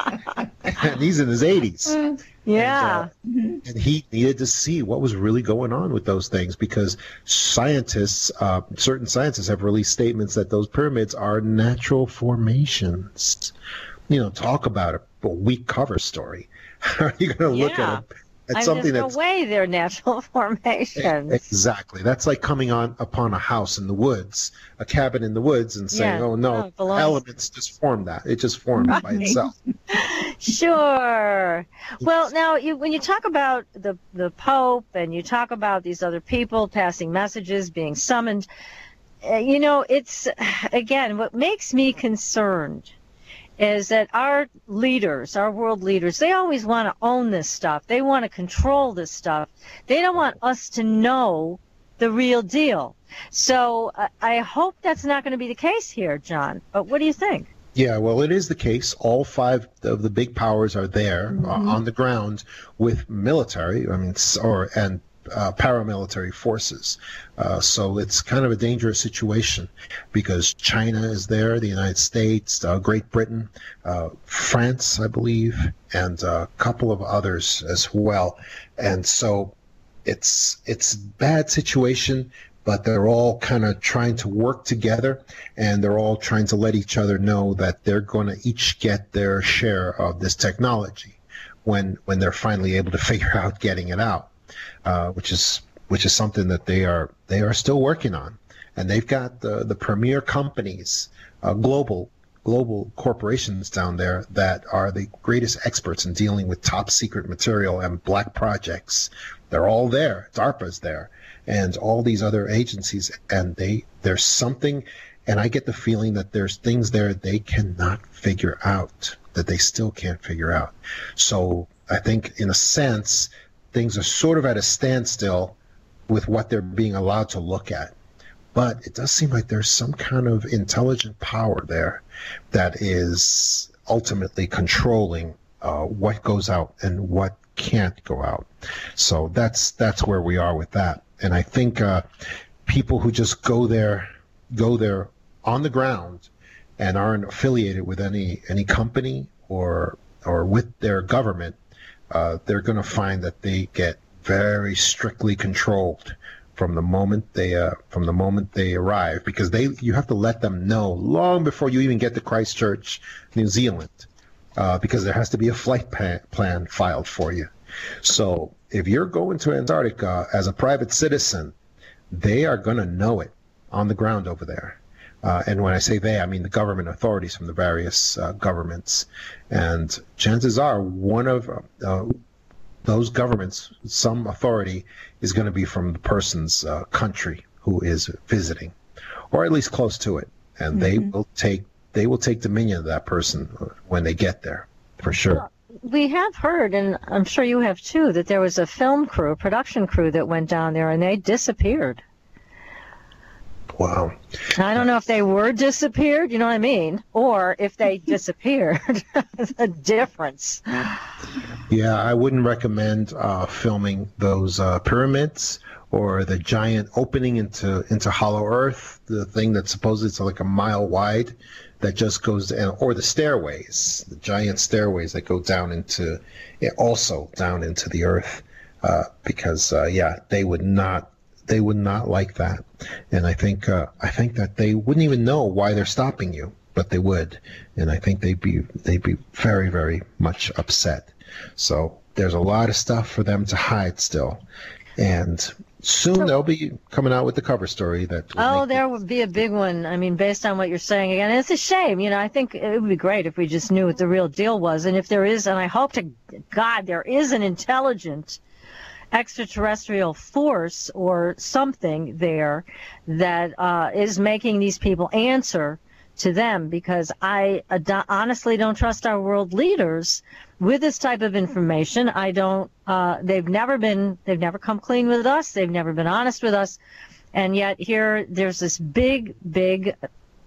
and he's in his eighties. Yeah. And, uh, and he needed to see what was really going on with those things, because scientists, uh, certain scientists have released statements that those pyramids are natural formations. You know, talk about a weak cover story. How are you going to look yeah. at it? It's I mean, something there's that's no way they're natural formations. Exactly. That's like coming on upon a house in the woods, a cabin in the woods, and saying, Yeah. "Oh no, Oh, it elements just formed that. It just formed by Right. itself." Sure. Well, now you, when you talk about the the Pope and you talk about these other people passing messages, being summoned, uh, you know, it's again what makes me concerned is that our leaders, our world leaders, they always want to own this stuff. They want to control this stuff. They don't want us to know the real deal. So uh, I hope that's not going to be the case here, John. But what do you think? Yeah, well, it is the case. All five of the big powers are there Mm-hmm. uh, on the ground with military, I mean, s- or and uh, paramilitary forces. Uh, so it's kind of a dangerous situation, because China is there, the United States, uh, Great Britain, uh, France, I believe, and a couple of others as well. And so it's it's a bad situation, but they're all kind of trying to work together, and they're all trying to let each other know that they're going to each get their share of this technology when when they're finally able to figure out getting it out, uh, which is which is something that they are they are still working on. And they've got the the premier companies, uh, global global corporations down there that are the greatest experts in dealing with top secret material and black projects. They're all there. DARPA's there, and all these other agencies, and they there's something And I get the feeling that there's things there they cannot figure out, that they still can't figure out. So I think, in a sense, things are sort of at a standstill with what they're being allowed to look at. But it does seem like there's some kind of intelligent power there that is ultimately controlling uh, what goes out and what can't go out. So that's that's where we are with that. And I think uh, people who just go there, go there on the ground and aren't affiliated with any any company or or with their government, uh, they're going to find that they get very strictly controlled from the moment they uh, from the moment they arrive, because they you have to let them know long before you even get to Christchurch, New Zealand, uh, because there has to be a flight pa- plan filed for you. So if you're going to Antarctica as a private citizen, they are going to know it on the ground over there. Uh, and when I say they, I mean the government authorities from the various uh, governments. And chances are one of uh, those governments, some authority, is going to be from the person's uh, country who is visiting, or at least close to it. And mm-hmm. they will take they will take dominion of that person when they get there, for sure. We have heard, and I'm sure you have too, that there was a film crew, a production crew that went down there and they disappeared. Wow. I don't know if they were disappeared, you know what I mean, or if they disappeared. The difference. Yeah, I wouldn't recommend uh, filming those uh, pyramids or the giant opening into into Hollow Earth, the thing that's supposedly it's like a mile wide that just goes, or the stairways, the giant stairways that go down into, yeah, also down into the earth, uh, because uh, yeah, they would not. They would not like that, and I think uh, I think that they wouldn't even know why they're stopping you, but they would, and I think they'd be they'd be very very much upset. So there's a lot of stuff for them to hide still, and soon they'll be coming out with the cover story that. Oh, there would be a big one. I mean, based on what you're saying again, it's a shame. You know, I think it would be great if we just knew what the real deal was, and if there is, and I hope to God there is an intelligent extraterrestrial force or something there that uh, is making these people answer to them, because I uh, honestly don't trust our world leaders with this type of information. I don't, uh, they've never been, they've never come clean with us. They've never been honest with us. And yet here there's this big, big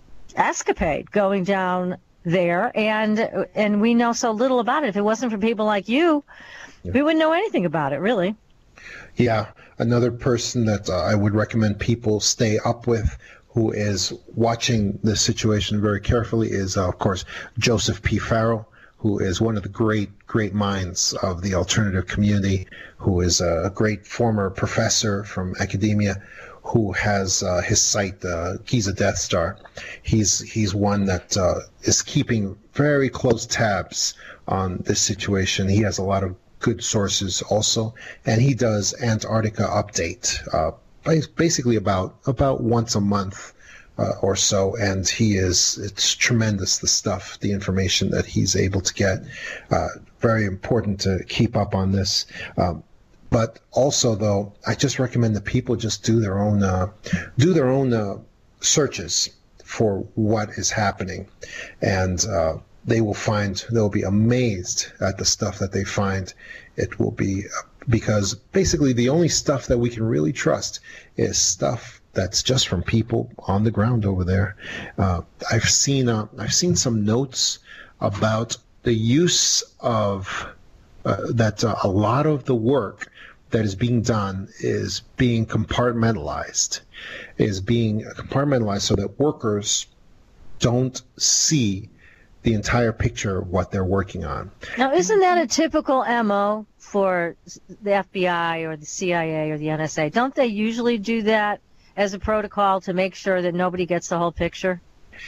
escapade going down there. And, and we know so little about it. If it wasn't for people like you, yeah. we wouldn't know anything about it, really. Yeah, another person that uh, I would recommend people stay up with, who is watching this situation very carefully, is, uh, of course, Joseph P. Farrell, who is one of the great, great minds of the alternative community, who is a great former professor from academia, who has uh, his site, uh, Giza Death Star. He's he's one that uh, is keeping very close tabs on this situation. He has a lot of good sources also, and he does Antarctica Update, uh, basically about about once a month uh, or so, and he is it's tremendous, the stuff, the information that he's able to get. Uh, very important to keep up on this. Um, but also, though, I just recommend that people just do their own uh, do their own uh, searches for what is happening, and uh, they will find, they'll be amazed at the stuff that they find. It will be, because basically the only stuff that we can really trust is stuff that's just from people on the ground over there. Uh, I've seen uh, I've seen some notes about the use of uh, that uh, a lot of the work that is being done is being compartmentalized, is being compartmentalized so that workers don't see the entire picture of what they're working on. Now, isn't that a typical M O for the F B I or the C I A or the N S A? Don't they usually do that as a protocol to make sure that nobody gets the whole picture?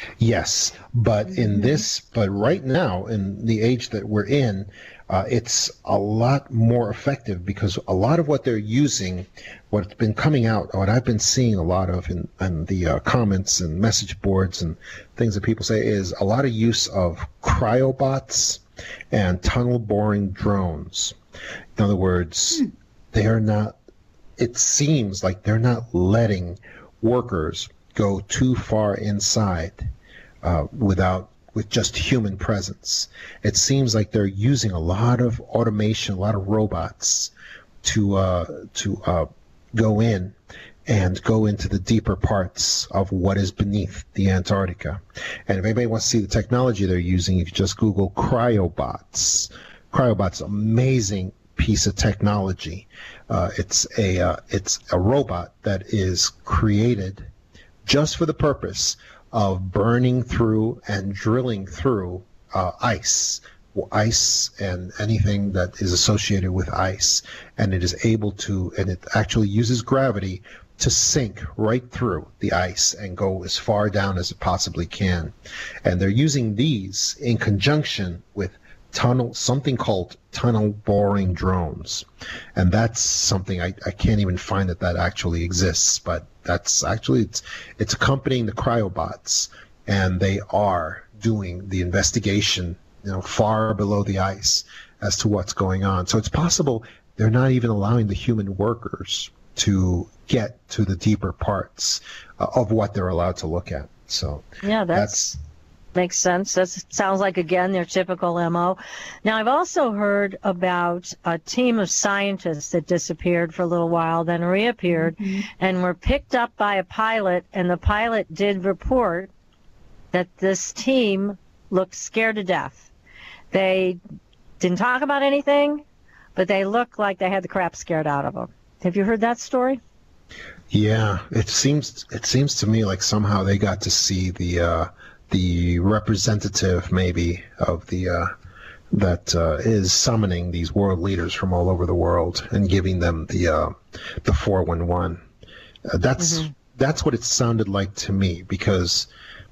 Yes, but in this, but right now, in the age that we're in, uh, it's a lot more effective, because a lot of what they're using, what's been coming out, what I've been seeing a lot of in, in the uh, comments and message boards and things that people say, is a lot of use of cryobots and tunnel boring drones. In other words, they are not, it seems like they're not letting workers go too far inside uh, without with just human presence. It seems like they're using a lot of automation, a lot of robots to uh, to uh, go in and go into the deeper parts of what is beneath the Antarctica. And if anybody wants to see the technology they're using, you can just Google cryobots. Cryobots, amazing piece of technology. Uh, it's a uh, it's a robot that is created just for the purpose of burning through and drilling through uh, ice, ice and anything that is associated with ice, and it is able to, and it actually uses gravity to sink right through the ice and go as far down as it possibly can. And they're using these in conjunction with tunnel, something called tunnel boring drones. And that's something I, I can't even find that that actually exists, but that's actually, it's, it's accompanying the cryobots, and they are doing the investigation, you know, far below the ice as to what's going on. So it's possible they're not even allowing the human workers to get to the deeper parts uh, of what they're allowed to look at. So yeah, that's, that's makes sense. That sounds like, again, their typical M O. Now, I've also heard about a team of scientists that disappeared for a little while, then reappeared, mm-hmm. and were picked up by a pilot, and the pilot did report that this team looked scared to death. They didn't talk about anything, but they looked like they had the crap scared out of them. Have you heard that story? Yeah, it seems it seems to me like somehow they got to see the uh, the representative, maybe, of the uh, that uh, is summoning these world leaders from all over the world and giving them the uh, the four one one. Uh, that's mm-hmm. that's what it sounded like to me, because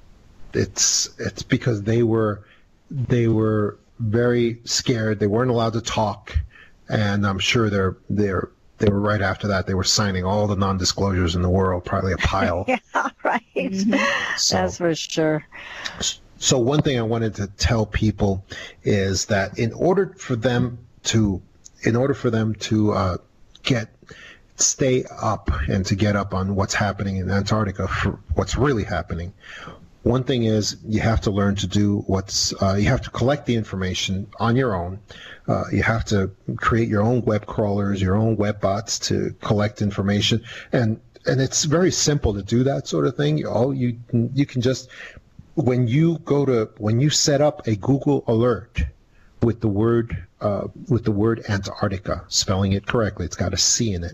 it's it's because they were they were very scared. They weren't allowed to talk, and I'm sure they're they're. They were right after that. They were signing all the non-disclosures in the world, probably a pile. Yeah, right. Mm-hmm. So, that's for sure. So one thing I wanted to tell people is that in order for them to, in order for them to uh, get, stay up and to get up on what's happening in Antarctica, for what's really happening, one thing is you have to learn to do what's, uh, you have to collect the information on your own. Uh, you have to create your own web crawlers, your own web bots to collect information. And, and it's very simple to do that sort of thing. All you, you can just, when you go to, when you set up a Google alert with the word, uh, with the word Antarctica, spelling it correctly, it's got a C in it,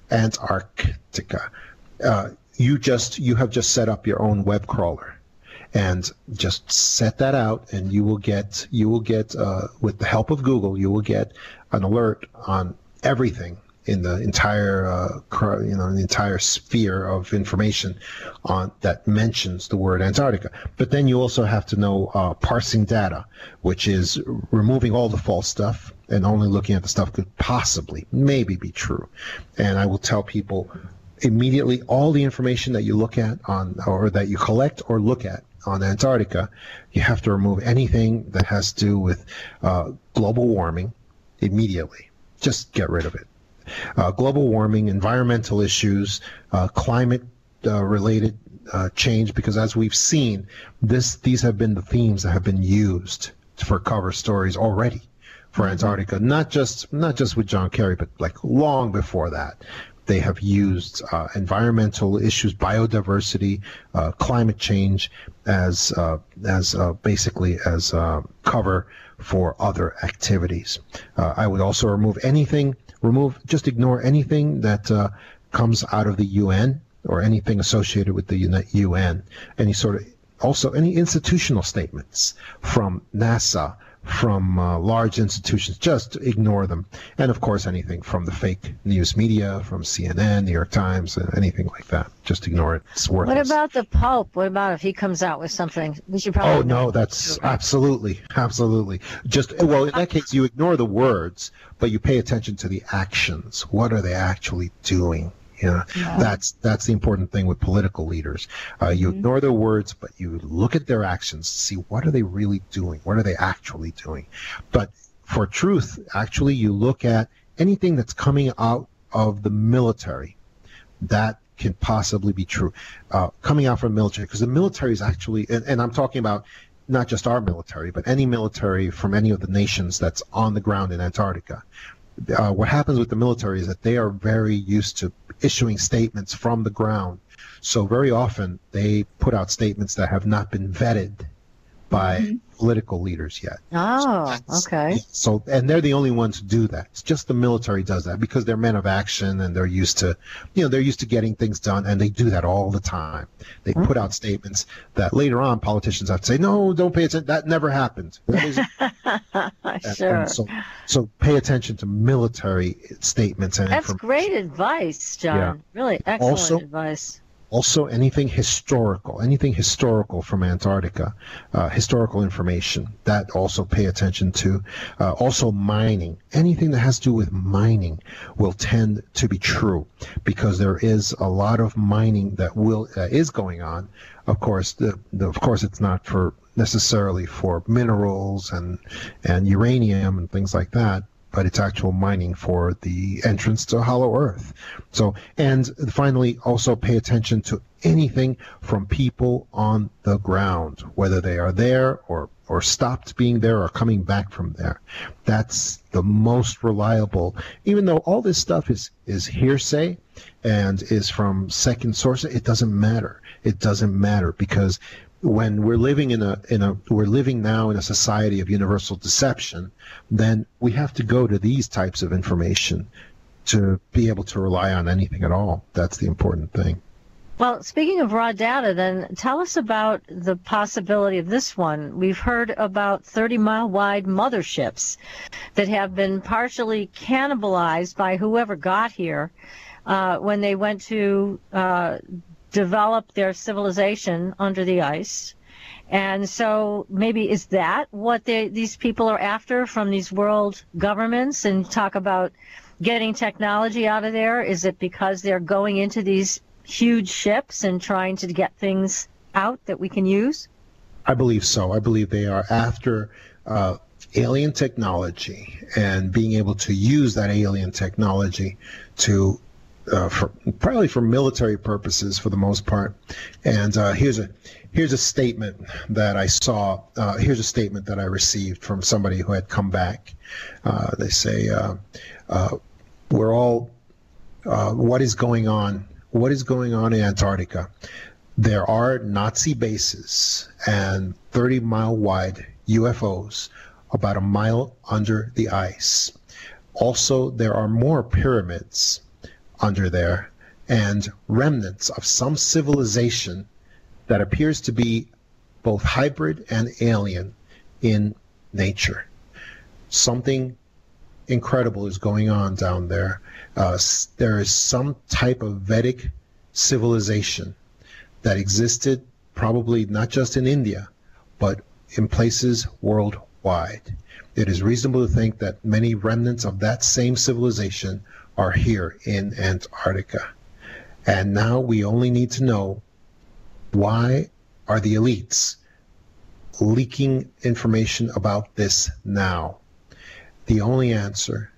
Antarctica, uh, you just, you have just set up your own web crawler. And just set that out, and you will get, you will get, uh, with the help of Google, you will get an alert on everything in the entire, uh, you know, the entire sphere of information on that mentions the word Antarctica. But then you also have to know uh, parsing data, which is removing all the false stuff and only looking at the stuff that could possibly, maybe be true. And I will tell people immediately all the information that you look at on, or that you collect or look at on Antarctica, you have to remove anything that has to do with uh, global warming immediately. Just get rid of it. Uh, global warming, environmental issues, uh, climate uh, related uh, change, because as we've seen, this these have been the themes that have been used for cover stories already for Antarctica. Not just not just with John Kerry, but like long before that. They have used uh, environmental issues, biodiversity, uh, climate change as uh, as uh, basically as uh, cover for other activities. Uh, I would also remove anything, remove just ignore anything that uh, comes out of the U N or anything associated with the U N. Any sort of also any institutional statements from NASA, from uh, large institutions, just ignore them. And of course, anything from the fake news media, from C N N, New York Times, uh, anything like that, just ignore it. It's worthless. What about the Pope? What about if he comes out with something? We should probably. Oh no, that's absolutely, absolutely. Just well, in that case, you ignore the words, but you pay attention to the actions. What are they actually doing? Yeah, yeah. That's that's the important thing with political leaders. Uh, you mm-hmm. ignore their words, but you look at their actions to see what are they really doing. What are they actually doing? But for truth, actually, you look at anything that's coming out of the military. That can possibly be true, uh, coming out from the military, because the military is actually, and, and I'm talking about not just our military, but any military from any of the nations that's on the ground in Antarctica. Uh, what happens with the military is that they are very used to issuing statements from the ground. So very often they put out statements that have not been vetted by mm-hmm. political leaders yet. Oh, so okay. So, and they're the only ones who do that. It's just the military does that because they're men of action and they're used to, you know, they're used to getting things done, and they do that all the time. They mm-hmm. put out statements that later on politicians have to say, no, don't pay attention. That never happened. That is, sure. And, and so, so pay attention to military statements and That's information. great advice, John. Yeah. Really excellent also, advice. Also, anything historical, anything historical from Antarctica, uh, historical information, that also pay attention to. Uh, also, mining. Anything that has to do with mining will tend to be true because there is a lot of mining that will uh, is going on. Of course, the, the, of course, it's not for necessarily for minerals and and uranium and things like that, but it's actual mining for the entrance to Hollow Earth. So, and finally, also pay attention to anything from people on the ground, whether they are there or, or stopped being there or coming back from there. That's the most reliable, even though all this stuff is, is hearsay and is from second sources, it doesn't matter. It doesn't matter because when we're living in a in a we're living now in a society of universal deception, then we have to go to these types of information to be able to rely on anything at all. That's the important thing. Well, speaking of raw data, then tell us about the possibility of this one. We've heard about thirty-mile wide motherships that have been partially cannibalized by whoever got here uh, when they went to uh, develop their civilization under the ice. And so maybe is that what they, these people are after from these world governments, and talk about getting technology out of there? Is it because they're going into these huge ships and trying to get things out that we can use? I believe so. I believe they are after uh, alien technology and being able to use that alien technology to Uh, for, probably for military purposes for the most part. And uh, here's a here's a statement that I saw. Uh, here's a statement that I received from somebody who had come back. Uh, they say, uh, uh, "We're all. Uh, what is going on? What is going on in Antarctica? There are Nazi bases and thirty mile wide U F Os about a mile under the ice. Also, there are more pyramids under there, and remnants of some civilization that appears to be both hybrid and alien in nature. Something incredible is going on down there. Uh, there is some type of Vedic civilization that existed probably not just in India, but in places worldwide. It is reasonable to think that many remnants of that same civilization are here in Antarctica. And now we only need to know, why are the elites leaking information about this now? The only answer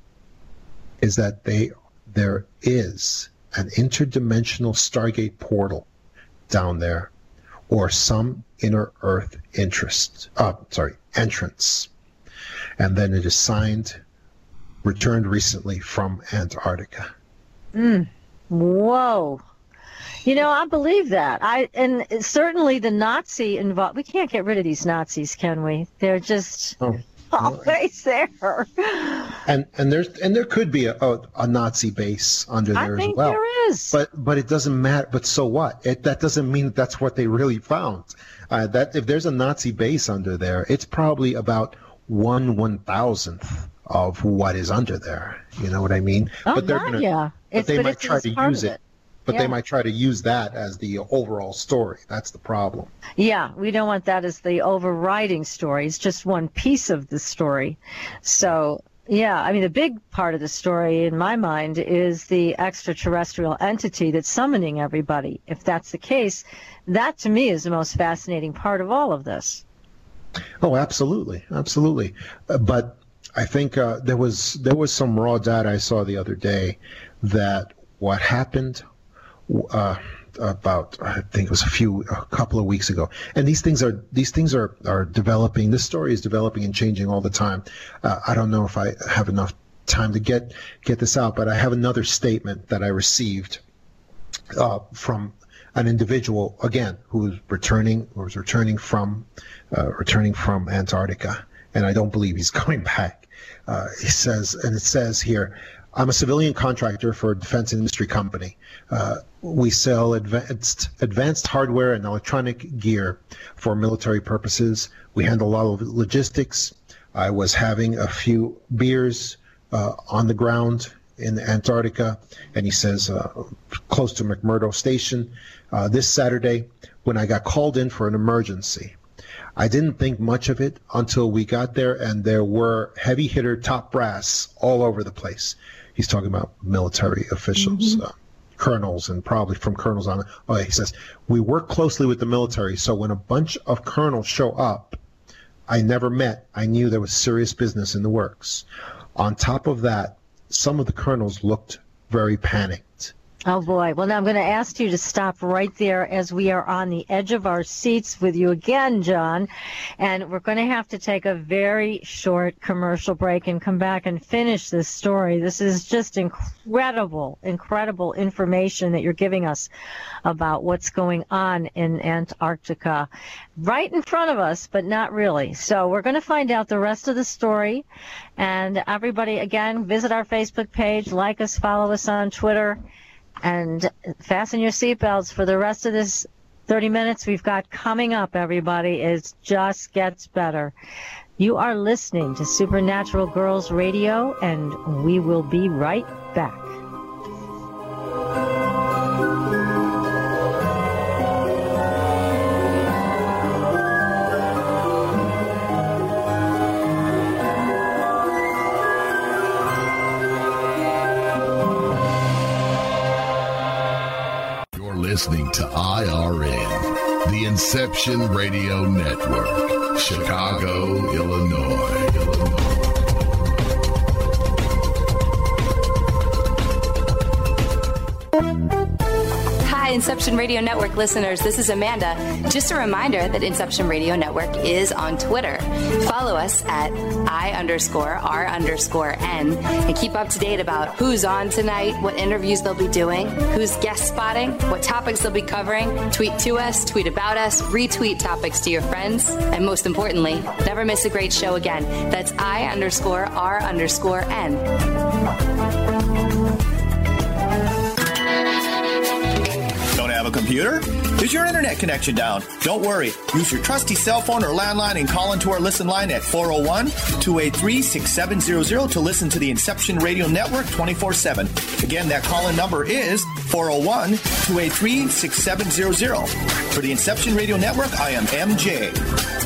is that they there is an interdimensional Stargate portal down there, or some inner Earth interest, uh, sorry, entrance. And then it is signed, returned recently from Antarctica. Mm. Whoa. You know, I believe that. I and certainly the Nazi involved. We can't get rid of these Nazis, can we? They're just oh, always there. And and there's and there could be a, a, a Nazi base under there I as think well. There is. But but it doesn't matter. But so what? It, that doesn't mean that that's what they really found. Uh, that if there's a Nazi base under there, it's probably about one one thousandth of what is under there. You know what I mean? Oh, but they're not, gonna, yeah. But it's, they but might it's, try it's to part use of it. it. But yeah. they might try to use that as the overall story. That's the problem. Yeah, we don't want that as the overriding story. It's just one piece of the story. So, yeah, I mean, the big part of the story in my mind is the extraterrestrial entity that's summoning everybody. If that's the case, that to me is the most fascinating part of all of this. Oh, absolutely. Absolutely. Uh, but I think uh, there was there was some raw data I saw the other day that what happened uh, about I think it was a few a couple of weeks ago. And these things are these things are are developing. This story is developing and changing all the time. Uh, I don't know if I have enough time to get get this out, but I have another statement that I received uh, from an individual again who was returning who was returning from uh, returning from Antarctica, and I don't believe he's going back. Uh, he says, and it says here, I'm a civilian contractor for a defense industry company. Uh, we sell advanced advanced hardware and electronic gear for military purposes. We handle a lot of logistics. I was having a few beers uh, on the ground in Antarctica, and he says, uh, close to McMurdo Station, uh, this Saturday when I got called in for an emergency. I didn't think much of it until we got there, and there were heavy hitter top brass all over the place. He's talking about military officials, mm-hmm. uh, colonels, and probably from colonels on. Oh, he says, we work closely with the military, so when a bunch of colonels show up, I never met, I knew there was serious business in the works. On top of that, some of the colonels looked very panicked. Oh, boy. Well, now I'm going to ask you to stop right there as we are on the edge of our seats with you again, John. And we're going to have to take a very short commercial break and come back and finish this story. This is just incredible, incredible information that you're giving us about what's going on in Antarctica. Right in front of us, but not really. So we're going to find out the rest of the story. And everybody, again, visit our Facebook page, like us, follow us on Twitter. And fasten your seatbelts for the rest of this thirty minutes we've got coming up, everybody. It just gets better. You are listening to Supernatural Girls Radio, and we will be right back. Listening to I R N, the Inception Radio Network, Chicago, Illinois, Illinois. Hi, Inception Radio Network listeners. This is Amanda. Just a reminder that Inception Radio Network is on Twitter. Follow us at I underscore R underscore N and keep up to date about who's on tonight, what interviews they'll be doing, who's guest spotting, what topics they'll be covering. Tweet to us, tweet about us, retweet topics to your friends, and most importantly, never miss a great show again. That's I underscore R underscore N. Have a computer? Is your internet connection down? Don't worry. Use your trusty cell phone or landline and call into our listen line at four oh one, two eight three, six seven zero zero to listen to the Inception Radio Network twenty-four seven. Again, that call-in number is four oh one, two eight three, six seven zero zero. For the Inception Radio Network, I am M J.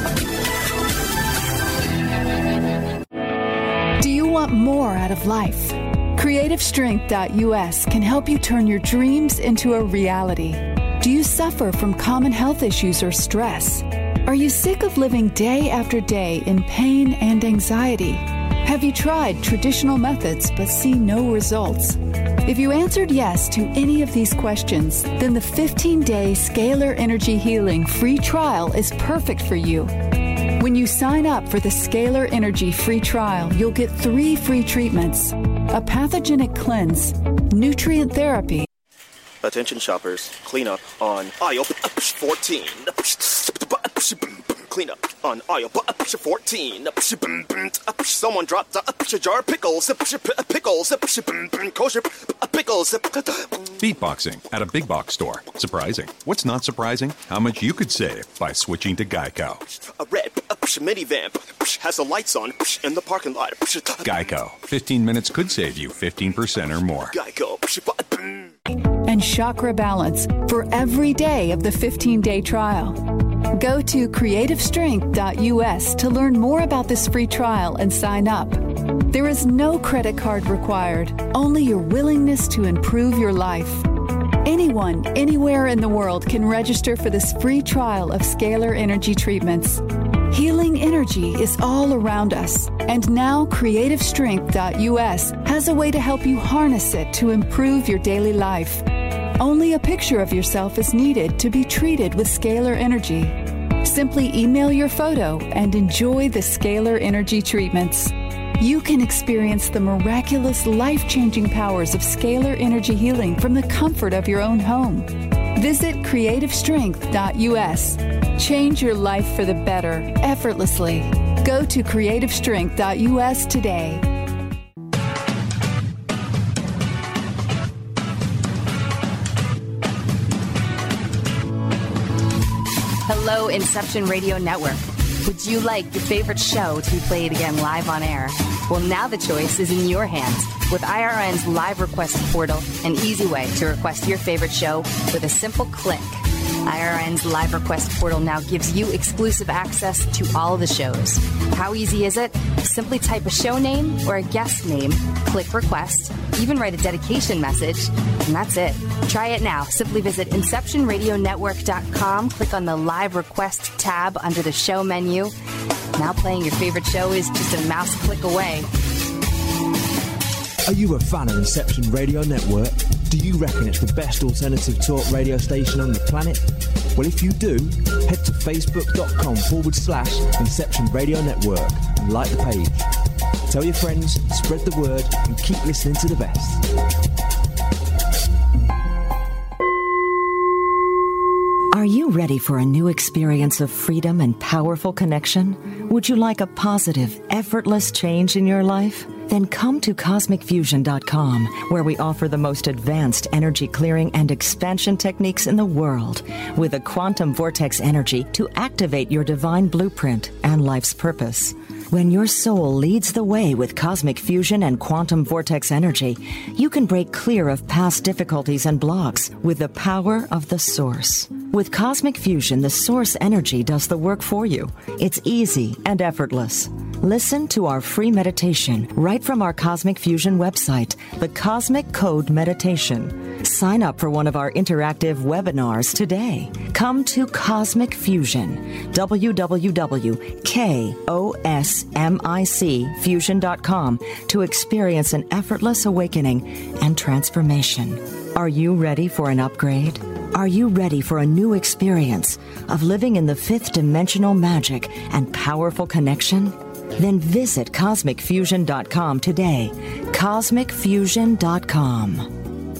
Do you want more out of life? Creative Strength dot U S can help you turn your dreams into a reality. Do you suffer from common health issues or stress? Are you sick of living day after day in pain and anxiety? Have you tried traditional methods but see no results? If you answered yes to any of these questions, then the fifteen-day Scalar Energy Healing free trial is perfect for you. When you sign up for the Scalar Energy free trial, you'll get three free treatments: a pathogenic cleanse, nutrient therapy. Attention shoppers, clean up on aisle fourteen. Clean up on aisle fourteen. Someone dropped a jar of pickles. Pickles. Kosher pickles. Beatboxing at a big box store. Surprising. What's not surprising? How much you could save by switching to Geico. A red minivan has the lights on in the parking lot. Geico. fifteen minutes could save you fifteen percent or more. Geico. And Chakra Balance for every day of the fifteen-day trial. Go to Creative Strength dot U S to learn more about this free trial and sign up. There is no credit card required, only your willingness to improve your life. Anyone, anywhere in the world can register for this free trial of Scalar Energy treatments. Healing energy is all around us, and now Creative Strength dot U S has a way to help you harness it to improve your daily life. Only a picture of yourself is needed to be treated with scalar energy. Simply email your photo and enjoy the scalar energy treatments. You can experience the miraculous, life-changing powers of scalar energy healing from the comfort of your own home. Visit creative strength dot U S. Change your life for the better, effortlessly. Go to creative strength dot U S today. Hello, Inception Radio Network. Would you like your favorite show to be played again live on air? Well, now the choice is in your hands with I R N's Live Request Portal, an easy way to request your favorite show with a simple click. I R N's Live Request Portal now gives you exclusive access to all the shows. How easy is it? Simply type a show name or a guest name, click request, even write a dedication message, and that's it. Try it now. Simply visit inception radio network dot com, click on the Live Request tab under the show menu. Now playing your favorite show is just a mouse click away. Are you a fan of Inception Radio Network? Do you reckon it's the best alternative talk radio station on the planet? Well, if you do, head to facebook.com forward slash Inception Radio Network and like the page. Tell your friends, spread the word, and keep listening to the best. Are you ready for a new experience of freedom and powerful connection? Would you like a positive, effortless change in your life? Then come to cosmic fusion dot com, where we offer the most advanced energy clearing and expansion techniques in the world, with a quantum vortex energy to activate your divine blueprint and life's purpose. When your soul leads the way with cosmic fusion and quantum vortex energy, you can break clear of past difficulties and blocks with the power of the source. With cosmic fusion, the source energy does the work for you. It's easy and effortless. Listen to our free meditation right from our Cosmic Fusion website, the Cosmic Code Meditation. Sign up for one of our interactive webinars today. Come to Cosmic Fusion, w w w dot cosmic fusion dot com, to experience an effortless awakening and transformation. Are you ready for an upgrade? Are you ready for a new experience of living in the fifth dimensional magic and powerful connection? Then visit cosmic fusion dot com today. cosmic fusion dot com.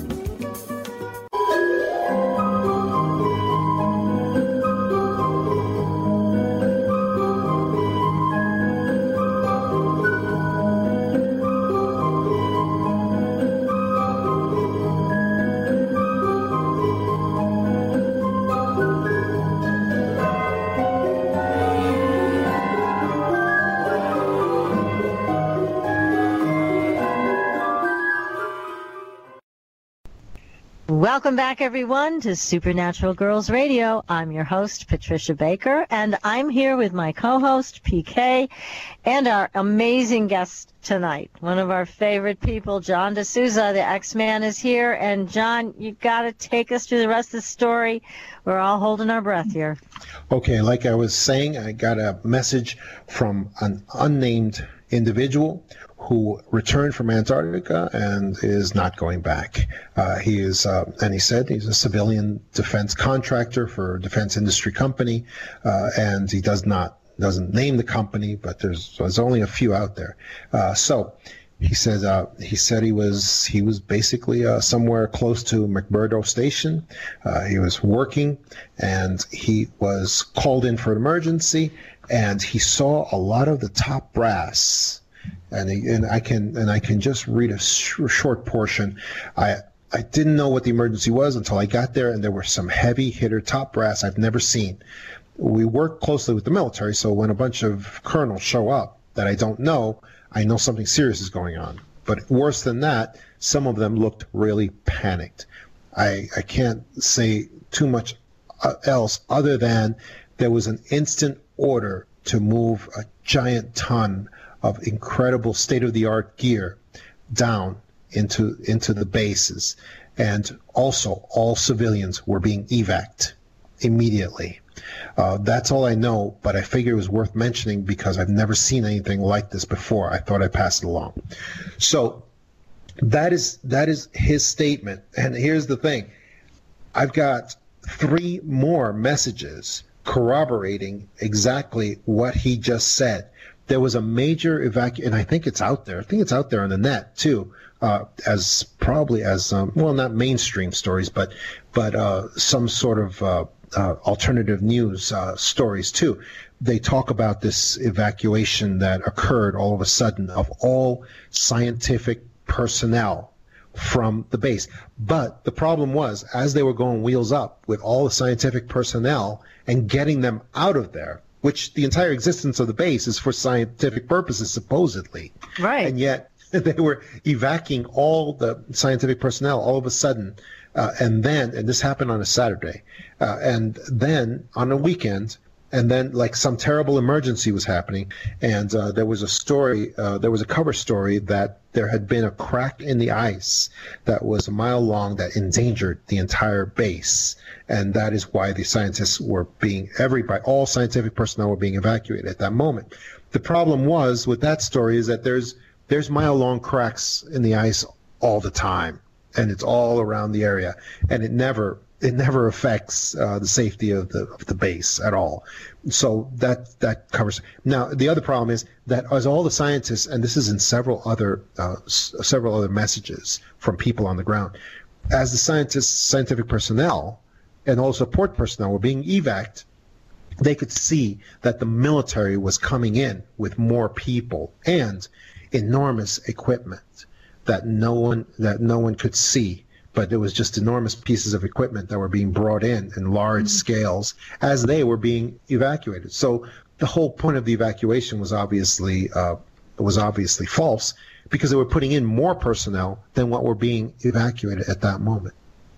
Welcome back, everyone, to Supernatural Girls Radio. I'm your host, Patricia Baker, and I'm here with my co-host, P K, and our amazing guest tonight, one of our favorite people, John D'Souza, the X-Man, is here. And, John, you've got to take us through the rest of the story. We're all holding our breath here. Okay, like I was saying, I got a message from an unnamed individual who returned from Antarctica and is not going back. Uh, he is, uh, and he said he's a civilian defense contractor for a defense industry company, uh, and he does not doesn't name the company, but there's there's only a few out there. Uh, so he said uh, he said he was he was basically uh, somewhere close to McMurdo Station. Uh, he was working, and he was called in for an emergency, and he saw a lot of the top brass. And, he, and I can and I can just read a sh- short portion. I I didn't know what the emergency was until I got there, and there were some heavy hitter top brass I've never seen. We work closely with the military, so when a bunch of colonels show up that I don't know, I know something serious is going on. But worse than that, some of them looked really panicked. I I can't say too much else other than there was an instant order to move a giant ton of incredible state-of-the-art gear down into into the bases, and also all civilians were being evac'd immediately. Uh, that's all I know, but I figure it was worth mentioning because I've never seen anything like this before. I thought I'd pass it along. So that is that is his statement, and here's the thing. I've got three more messages corroborating exactly what he just said. There was a major evacuation, and I think it's out there. I think it's out there on the net too, uh, as probably as um, well, not mainstream stories, but but uh, some sort of uh, uh, alternative news uh, stories too. They talk about this evacuation that occurred all of a sudden of all scientific personnel from the base. But the problem was, as they were going wheels up with all the scientific personnel and getting them out of there, which the entire existence of the base is for scientific purposes, supposedly. Right. And yet they were evacuating all the scientific personnel all of a sudden. Uh, and then, and this happened on a Saturday, uh, and then on a weekend, and then like some terrible emergency was happening, and uh, there was a story, uh, there was a cover story that there had been a crack in the ice that was a mile long that endangered the entire base, and that is why the scientists were being, everybody, all scientific personnel were being evacuated at that moment. The problem was with that story is that there's there's mile long cracks in the ice all the time, and it's all around the area, and it never it never affects uh, the safety of the of the base at all. So that that covers. Now the other problem is that as all the scientists, and this is in several other uh, s- several other messages from people on the ground, as the scientists, scientific personnel, and all support personnel were being evac'd, they could see that the military was coming in with more people and enormous equipment that no one that no one could see. But it was just enormous pieces of equipment that were being brought in in large mm-hmm. scales as they were being evacuated. So the whole point of the evacuation was obviously uh, was obviously false, because they were putting in more personnel than what were being evacuated at that moment.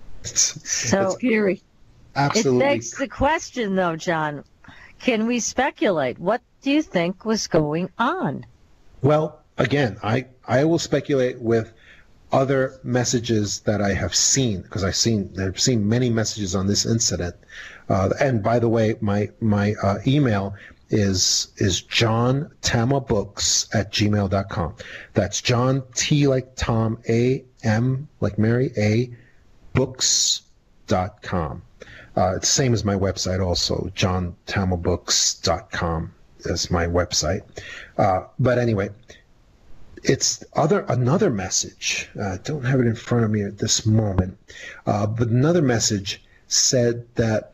So scary. Absolutely. It begs the question, though, John. Can we speculate? What do you think was going on? Well, again, I, I will speculate with other messages that I have seen, because I've seen I've seen many messages on this incident. Uh, and by the way, my my uh, email is is john tama books at gmail dot com. That's John, T like Tom, A M like Mary, A books dot com. Uh, it's the same as my website also, john tama books dot com is my website. Uh, but anyway, it's other another message. I uh, don't have it in front of me at this moment, uh, but another message said that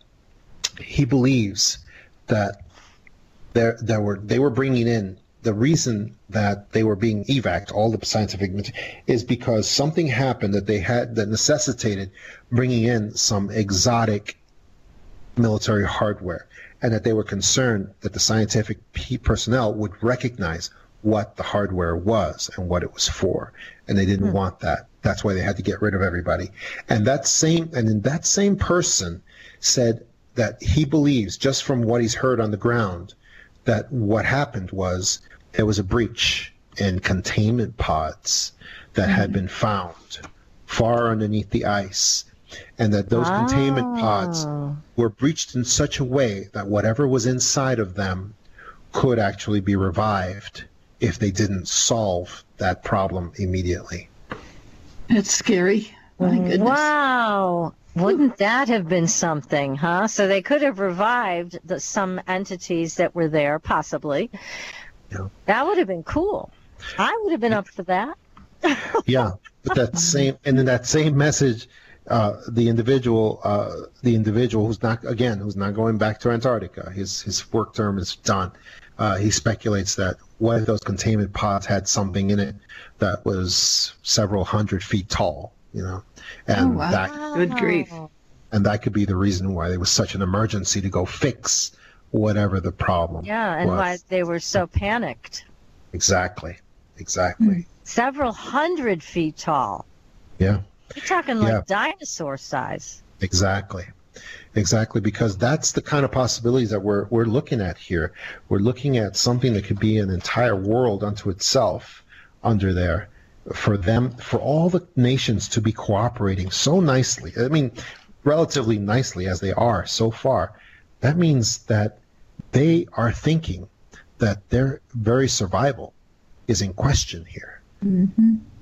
he believes that there there were they were bringing in, the reason that they were being evac'd, all the scientific, is because something happened that they had that necessitated bringing in some exotic military hardware, and that they were concerned that the scientific personnel would recognize what the hardware was and what it was for, and they didn't hmm. want that. That's why they had to get rid of everybody. And that same and then that same person said that he believes, just from what he's heard on the ground, that what happened was there was a breach in containment pods that mm-hmm. had been found far underneath the ice, and that those oh. containment pods were breached in such a way that whatever was inside of them could actually be revived if they didn't solve that problem immediately. That's scary. My goodness. Wow. Wouldn't that have been something, huh? So they could have revived the, some entities that were there, possibly. Yeah. That would have been cool. I would have been up for that. Yeah, but that same, and then that same message, uh, the individual, uh, the individual who's not, again, who's not going back to Antarctica, his his work term is done. Uh, he speculates that what if those containment pods had something in it that was several hundred feet tall, you know, and oh, wow. that good grief, and that could be the reason why there was such an emergency to go fix whatever the problem. Yeah, and was. why they were so panicked. Exactly, exactly. Mm. Several hundred feet tall. Yeah. You're talking like yeah. dinosaur size. Exactly. Exactly, because that's the kind of possibilities that we're we're looking at here. We're looking at something that could be an entire world unto itself under there, for them, for all the nations to be cooperating so nicely. I mean, relatively nicely as they are so far. That means that they are thinking that their very survival is in question here. Mm-hmm.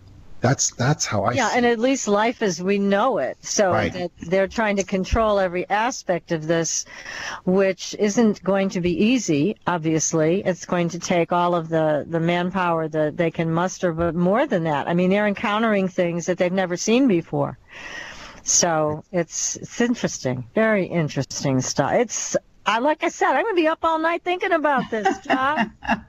That's that's how I yeah, see and it. at least life as we know it. So Right. that they're trying to control every aspect of this, which isn't going to be easy, obviously. It's going to take all of the, the manpower that they can muster, but more than that. I mean, they're encountering things that they've never seen before. So it's it's interesting, very interesting stuff. It's I like I said, I'm going to be up all night thinking about this, John.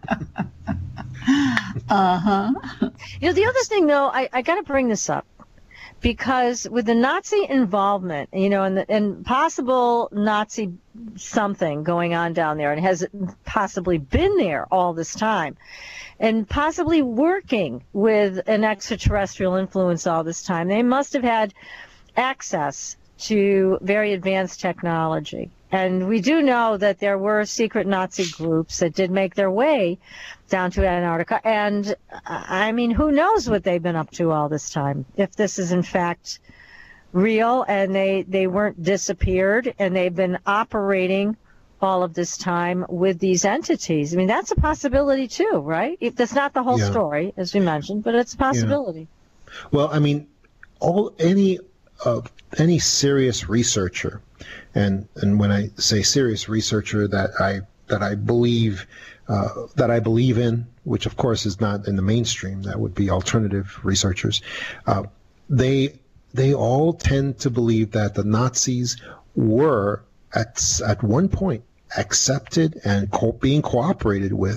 Uh-huh. You know, the other thing, though, I, I got to bring this up because with the Nazi involvement, you know, and, the, and possible Nazi something going on down there, and has possibly been there all this time, and possibly working with an extraterrestrial influence all this time, they must have had access to very advanced technology. And we do know that there were secret Nazi groups that did make their way down to Antarctica. And, I mean, who knows what they've been up to all this time, if this is, in fact, real and they, they weren't disappeared and they've been operating all of this time with these entities. I mean, that's a possibility, too, right? If that's not the whole Yeah. story, as we mentioned, but it's a possibility. Well, I mean, all any uh, any serious researcher, and and when I say serious researcher, that I that I believe uh, that I believe in, which of course is not in the mainstream, that would be alternative researchers. Uh, they they all tend to believe that the Nazis were at at one point accepted and co- being cooperated with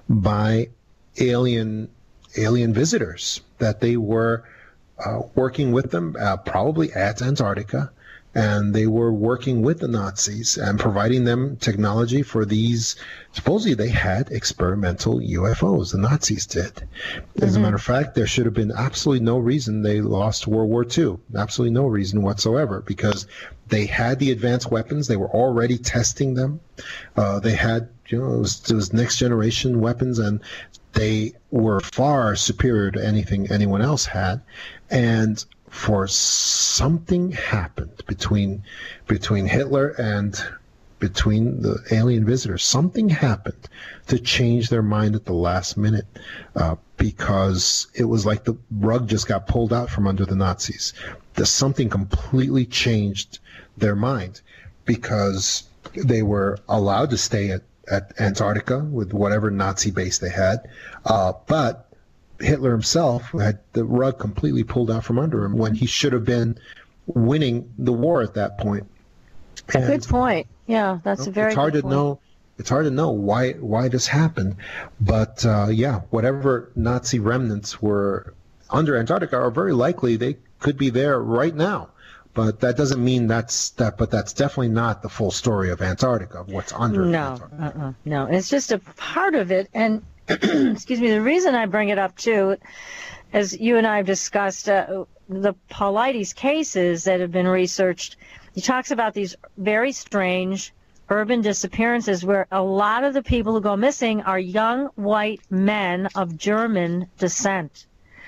by alien alien visitors, that they were uh, working with them uh, probably at Antarctica, and they were working with the Nazis and providing them technology for these. Supposedly they had experimental U F Os, the Nazis did. As a matter of fact, there should have been absolutely no reason they lost World War Two. Absolutely no reason whatsoever, because they had the advanced weapons. They were already testing them. Uh, they had, you know, it was, it was next generation weapons, and they were far superior to anything anyone else had. And for something happened between between Hitler and between the alien visitors, something happened to change their mind at the last minute, uh, because it was like the rug just got pulled out from under the Nazis. There's something completely changed their mind, because they were allowed to stay at, at Antarctica with whatever Nazi base they had, uh, but Hitler himself had the rug completely pulled out from under him when he should have been winning the war at that point. And good point. Yeah, that's a very it's hard good to point. know. It's hard to know why why this happened, but uh, yeah, whatever Nazi remnants were under Antarctica are very likely they could be there right now. But that doesn't mean that's that. But that's definitely not the full story of Antarctica, of what's under No, Antarctica. uh-uh, no. It's just a part of it. And excuse me, the reason I bring it up too, as you and I have discussed, uh, the Paulides cases that have been researched, he talks about these very strange urban disappearances where a lot of the people who go missing are young white men of German descent.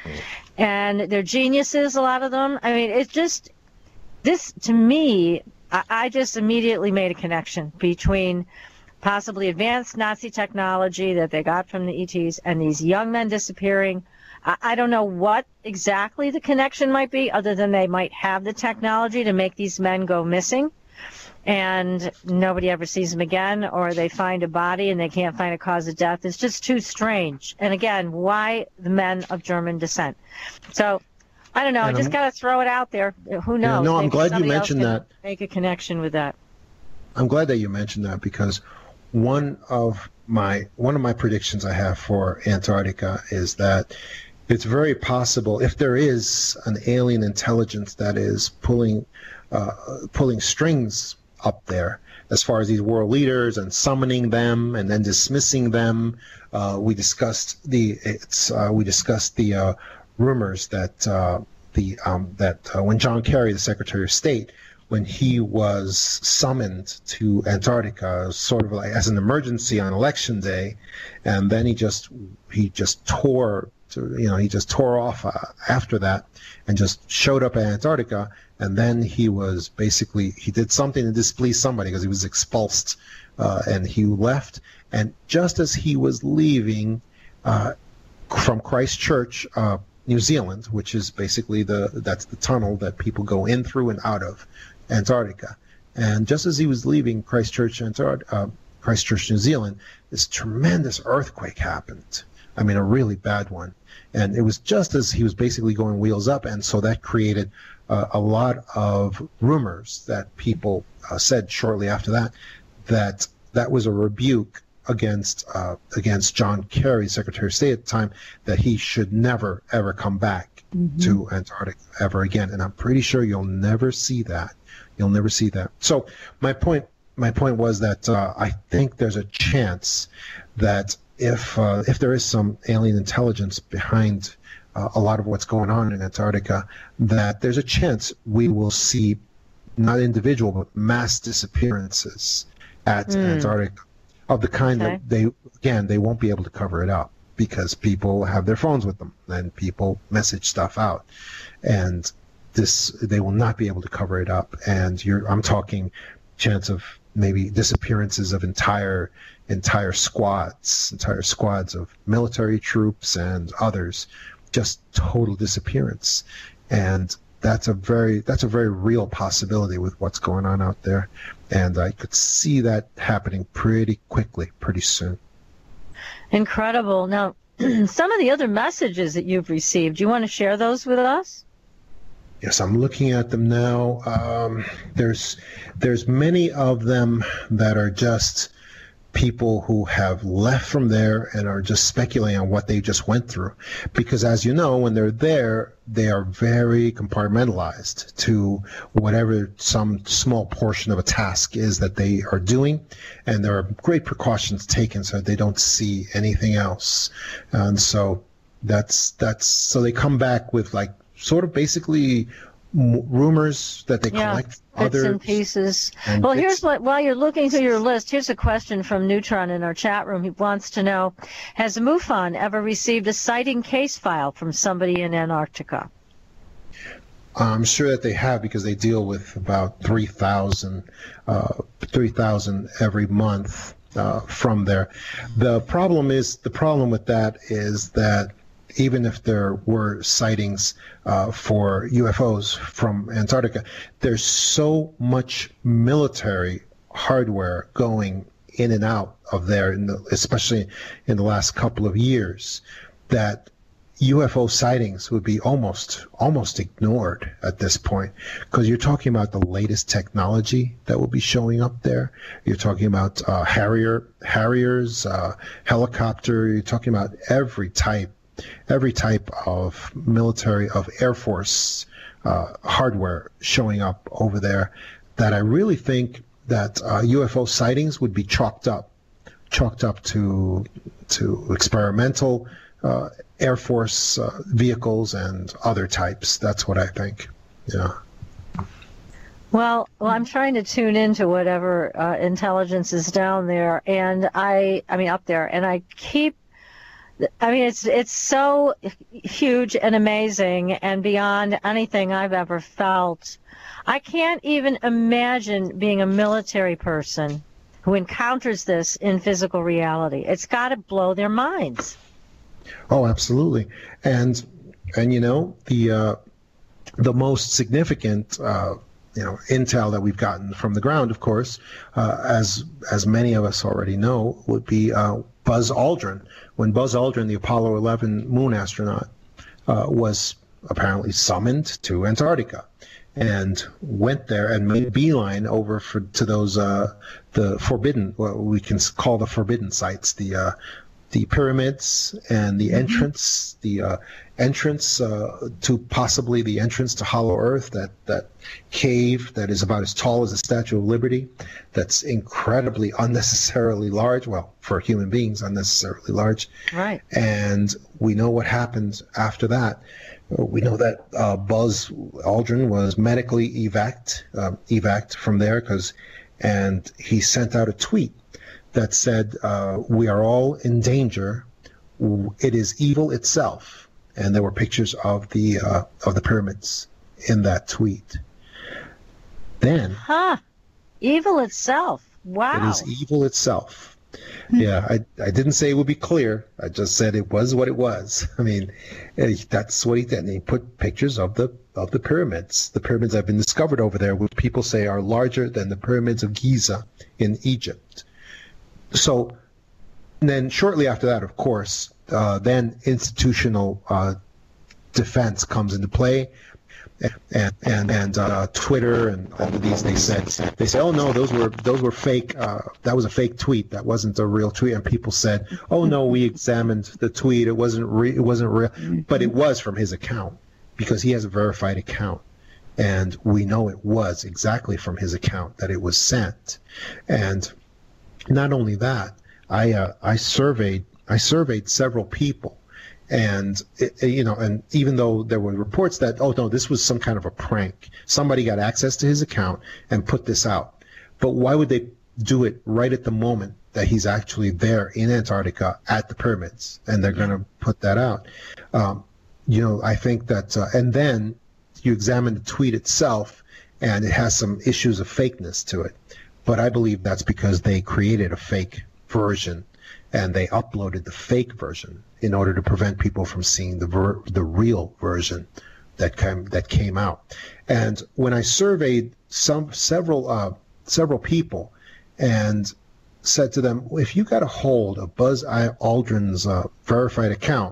And they're geniuses, a lot of them. I mean, it's just, this, to me, I, I just immediately made a connection between possibly advanced Nazi technology that they got from the E Ts and these young men disappearing. I, I don't know what exactly the connection might be, other than they might have the technology to make these men go missing and nobody ever sees them again, or they find a body and they can't find a cause of death. It's just too strange. And again, why the men of German descent? So I don't know. And I just got to throw it out there. Who knows? Yeah, no, I'm Maybe glad you somebody else mentioned can that. Make a connection with that. I'm glad that you mentioned that, because one of my one of my predictions I have for Antarctica is that it's very possible, if there is an alien intelligence that is pulling uh, pulling strings up there, as far as these world leaders and summoning them and then dismissing them. Uh, we discussed the it's uh, we discussed the uh, rumors that uh, the um, that uh, when John Kerry, the Secretary of State, when he was summoned to Antarctica, sort of like as an emergency on election day, and then he just he just tore, to, you know, he just tore off uh, after that, and just showed up at Antarctica, and then he was basically he did something to displease somebody because he was expulsed, uh, and he left, and just as he was leaving uh, from Christchurch, uh, New Zealand, which is basically the that's the tunnel that people go in through and out of Antarctica. And just as he was leaving Christchurch, Antart- uh, Christchurch, New Zealand, this tremendous earthquake happened. I mean, a really bad one. And it was just as he was basically going wheels up, and so that created uh, a lot of rumors that people uh, said shortly after that that that was a rebuke against uh, against John Kerry, Secretary of State at the time, that he should never, ever come back mm-hmm. to Antarctica ever again. And I'm pretty sure you'll never see that. You'll never see that. So my point my point was that uh, I think there's a chance that if uh, if there is some alien intelligence behind uh, a lot of what's going on in Antarctica, that there's a chance we will see not individual but mass disappearances at mm. Antarctica, of the kind okay. that they, again, they won't be able to cover it up because people have their phones with them and people message stuff out. And this, they will not be able to cover it up. And you're, I'm talking chance of maybe disappearances of entire, entire squads, entire squads of military troops and others, just total disappearance. And that's a very, that's a very real possibility with what's going on out there. And I could see that happening pretty quickly, pretty soon. Incredible. Now, some of the other messages that you've received, do you want to share those with us? Yes, I'm looking at them now. Um, there's, there's many of them that are just people who have left from there and are just speculating on what they just went through. Because as you know, when they're there, they are very compartmentalized to whatever some small portion of a task is that they are doing. And there are great precautions taken so they don't see anything else. And so that's, that's, so they come back with like sort of basically rumors that they yeah, collect bits others. and pieces. And well, bits. here's what, while you're looking through your list, here's a question from Neutron in our chat room. He wants to know, has MUFON ever received a sighting case file from somebody in Antarctica? I'm sure that they have, because they deal with about three thousand, uh, three thousand every month uh, from there. The problem is, the problem with that is that even if there were sightings uh, for U F Os from Antarctica, there's so much military hardware going in and out of there, in the, especially in the last couple of years, that U F O sightings would be almost almost ignored at this point, because you're talking about the latest technology that will be showing up there. You're talking about uh, Harrier, Harriers, uh, helicopter. You're talking about every type every type of military, of Air Force uh, hardware showing up over there, that I really think that uh, U F O sightings would be chalked up, chalked up to to experimental uh, Air Force uh, vehicles and other types. That's what I think. Yeah. Well, well, I'm trying to tune into whatever uh, intelligence is down there, and I, I mean, up there, and I keep. I mean, it's it's so huge and amazing and beyond anything I've ever felt. I can't even imagine being a military person who encounters this in physical reality. It's got to blow their minds. Oh, absolutely. And, and you know, the uh, the most significant uh, you know, intel that we've gotten from the ground, of course, uh, as as many of us already know, would be uh, Buzz Aldrin. When Buzz Aldrin, the Apollo eleven moon astronaut, uh, was apparently summoned to Antarctica and went there and made beeline over for, to those uh, the forbidden, what we can call the forbidden sites, the uh, the pyramids and the entrance, the uh, entrance uh, to possibly the entrance to Hollow Earth, that, that cave that is about as tall as the Statue of Liberty, that's incredibly unnecessarily large, well, for human beings, unnecessarily large. Right. And we know what happened after that. We know that uh, Buzz Aldrin was medically evac uh, evac from there, because, and he sent out a tweet that said, uh, we are all in danger. It is evil itself. And there were pictures of the uh, of the pyramids in that tweet. Then, huh? Evil itself. Wow. It is evil itself. Yeah, I, I didn't say it would be clear. I just said it was what it was. I mean, that's what he did. And he put pictures of the of the pyramids. The pyramids have been discovered over there, which people say are larger than the pyramids of Giza in Egypt. So then shortly after that, of course, uh, then institutional uh, defense comes into play. And and and uh, Twitter and all of these, they said they say, oh no, those were those were fake. Uh, that was a fake tweet. That wasn't a real tweet. And people said, oh no, we examined the tweet. It wasn't re- it wasn't real, but it was from his account because he has a verified account, and we know it was exactly from his account that it was sent. And not only that, I uh, I surveyed I surveyed several people. And, it, you know, and even though there were reports that, oh, no, this was some kind of a prank. Somebody got access to his account and put this out. But why would they do it right at the moment that he's actually there in Antarctica at the pyramids? And they're going to put that out. Um, you know, I think that, uh, and then you examine the tweet itself, and it has some issues of fakeness to it. But I believe that's because they created a fake version, and they uploaded the fake version in order to prevent people from seeing the ver- the real version that came that came out. And when I surveyed some several uh, several people and said to them, if you got a hold of Buzz Aldrin's uh, verified account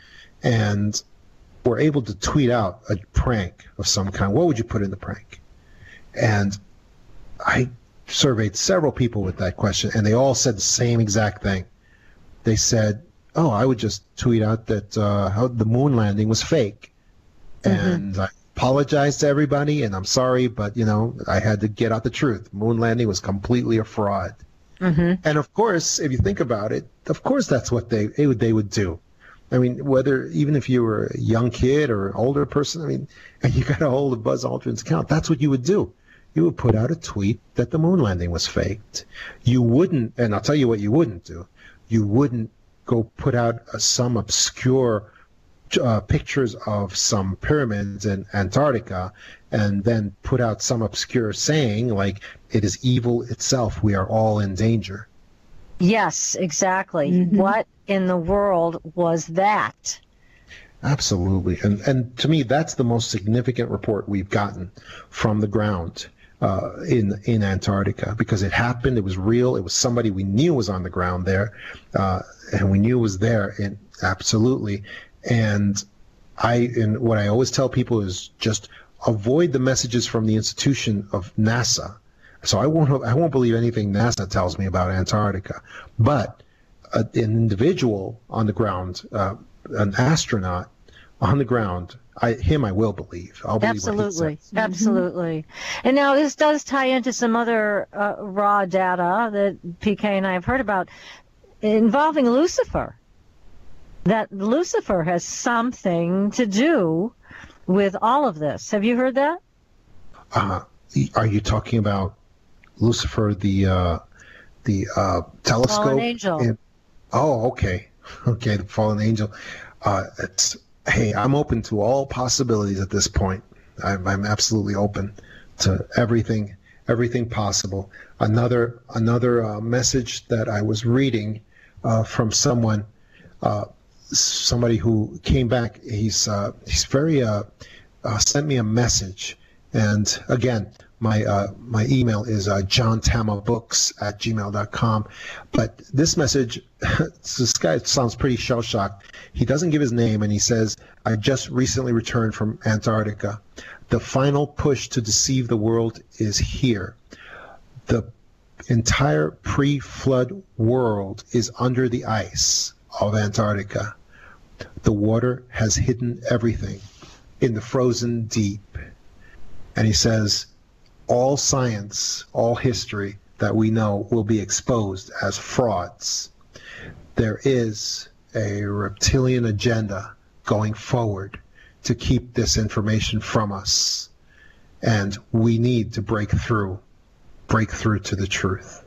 and were able to tweet out a prank of some kind, what would you put in the prank? And I surveyed several people with that question, and they all said the same exact thing. They said, oh, I would just tweet out that uh, how the moon landing was fake. Mm-hmm. And I apologize to everybody, and I'm sorry, but, you know, I had to get out the truth. Moon landing was completely a fraud. Mm-hmm. And, of course, if you think about it, of course that's what they, they, would, they would do. I mean, whether even if you were a young kid or an older person, I mean, and you got a hold of Buzz Aldrin's account, that's what you would do. You would put out a tweet that the moon landing was faked. You wouldn't, and I'll tell you what you wouldn't do. You wouldn't go put out uh, some obscure uh, pictures of some pyramids in Antarctica and then put out some obscure saying like, it is evil itself. We are all in danger. Yes, exactly. Mm-hmm. What in the world was that? Absolutely. And, and to me, that's the most significant report we've gotten from the ground. Uh, in in Antarctica, because it happened, it was real, it was somebody we knew was on the ground there, uh, and we knew was there, and absolutely. And I and what I always tell people is just avoid the messages from the institution of NASA. So I won't I won't believe anything NASA tells me about Antarctica, but a, an individual on the ground, uh, an astronaut on the ground. I, him I will believe. I'll believe absolutely, absolutely. And now this does tie into some other uh, raw data that P K and I have heard about involving Lucifer. That Lucifer has something to do with all of this. Have you heard that? Uh, are you talking about Lucifer, the uh, the uh, telescope? Fallen angel. In, oh, okay, okay, the fallen angel. Uh, it's. Hey, I'm open to all possibilities at this point. I'm, I'm absolutely open to everything, everything possible. Another, another uh, message that I was reading uh, from someone, uh, somebody who came back. He's uh, he's very uh, uh, sent me a message, and again, my uh, my email is uh, johntama-books at gmail dot com. But this message, this guy sounds pretty shell-shocked. He doesn't give his name, and he says, I just recently returned from Antarctica. The final push to deceive the world is here. The entire pre-flood world is under the ice of Antarctica. The water has hidden everything in the frozen deep. And he says, all science, all history that we know will be exposed as frauds. There is a reptilian agenda going forward to keep this information from us. And we need to break through, break through to the truth.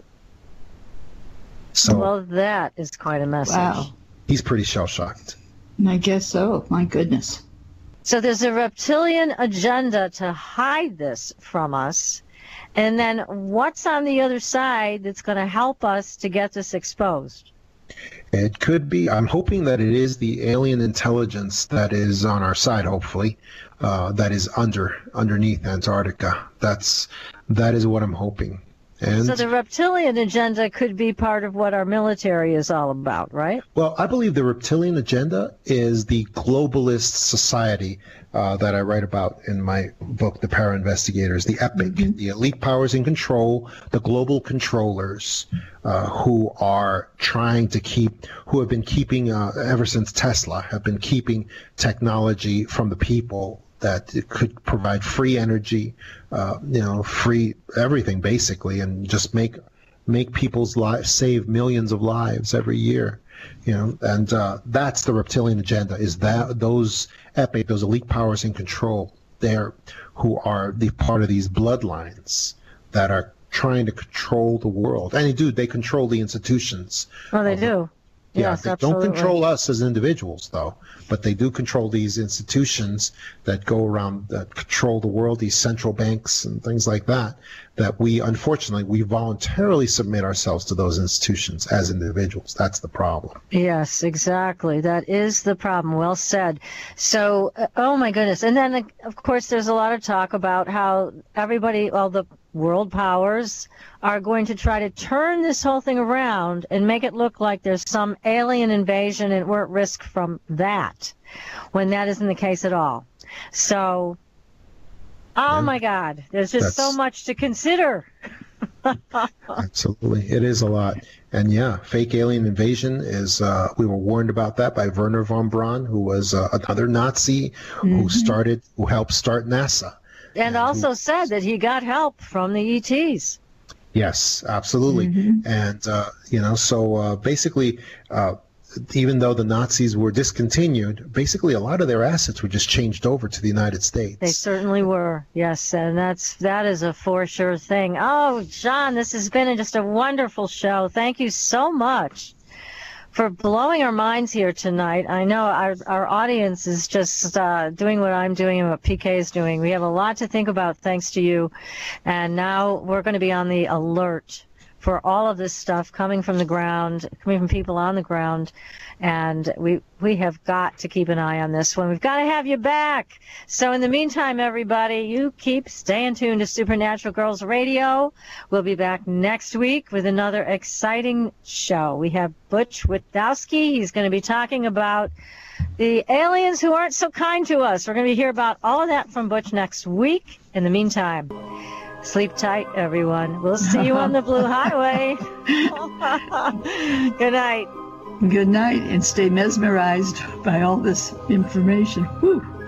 So, well, that is quite a message. Wow. He's pretty shell-shocked. I guess so. My goodness. So there's a reptilian agenda to hide this from us. And then what's on the other side that's going to help us to get this exposed? It could be. I'm hoping that it is the alien intelligence that is on our side, hopefully, uh, that is under underneath Antarctica. That's that is what I'm hoping. And so the reptilian agenda could be part of what our military is all about, right? Well, I believe the reptilian agenda is the globalist society uh, that I write about in my book, The Para Investigators, the epic, mm-hmm. the elite powers in control, the global controllers uh, who are trying to keep, who have been keeping, uh, ever since Tesla, have been keeping technology from the people that it could provide free energy, uh, you know, free everything basically, and just make make people's lives, save millions of lives every year, you know. And uh, that's the reptilian agenda. Is that those epic, those elite powers in control, they're who are the part of these bloodlines that are trying to control the world, and they do. They control the institutions. Oh, they do. Yeah, yes, they absolutely. don't control us as individuals, though, but they do control these institutions that go around, that control the world, these central banks and things like that, that we, unfortunately, we voluntarily submit ourselves to those institutions as individuals. That's the problem. Yes, exactly. That is the problem. Well said. So, uh, oh my goodness. And then, of course, there's a lot of talk about how everybody, well, the world powers are going to try to turn this whole thing around and make it look like there's some alien invasion and we're at risk from that, when that isn't the case at all. So, oh my God, there's just so much to consider. Absolutely. It is a lot. And yeah, fake alien invasion is, uh, we were warned about that by Wernher von Braun, who was uh, another Nazi mm-hmm. who started, who helped start NASA. And also said that he got help from the E Ts. Yes, absolutely. Mm-hmm. And, uh, you know, so uh, basically, uh, even though the Nazis were discontinued, basically a lot of their assets were just changed over to the United States. They certainly were, yes. And that's that is a for sure thing. Oh, John, this has been just a wonderful show. Thank you so much for blowing our minds here tonight. I know our our audience is just uh, doing what I'm doing and what P K is doing. We have a lot to think about thanks to you. And now we're going to be on the alert for all of this stuff coming from the ground, coming from people on the ground. And we we have got to keep an eye on this one. We've got to have you back. So in the meantime, everybody, you keep staying tuned to Supernatural Girls Radio. We'll be back next week with another exciting show. We have Butch Witkowski. He's going to be talking about the aliens who aren't so kind to us. We're going to hear about all of that from Butch next week. In the meantime, sleep tight, everyone. We'll see you on the Blue Highway. Good night. Good night, and stay mesmerized by all this information. Whew.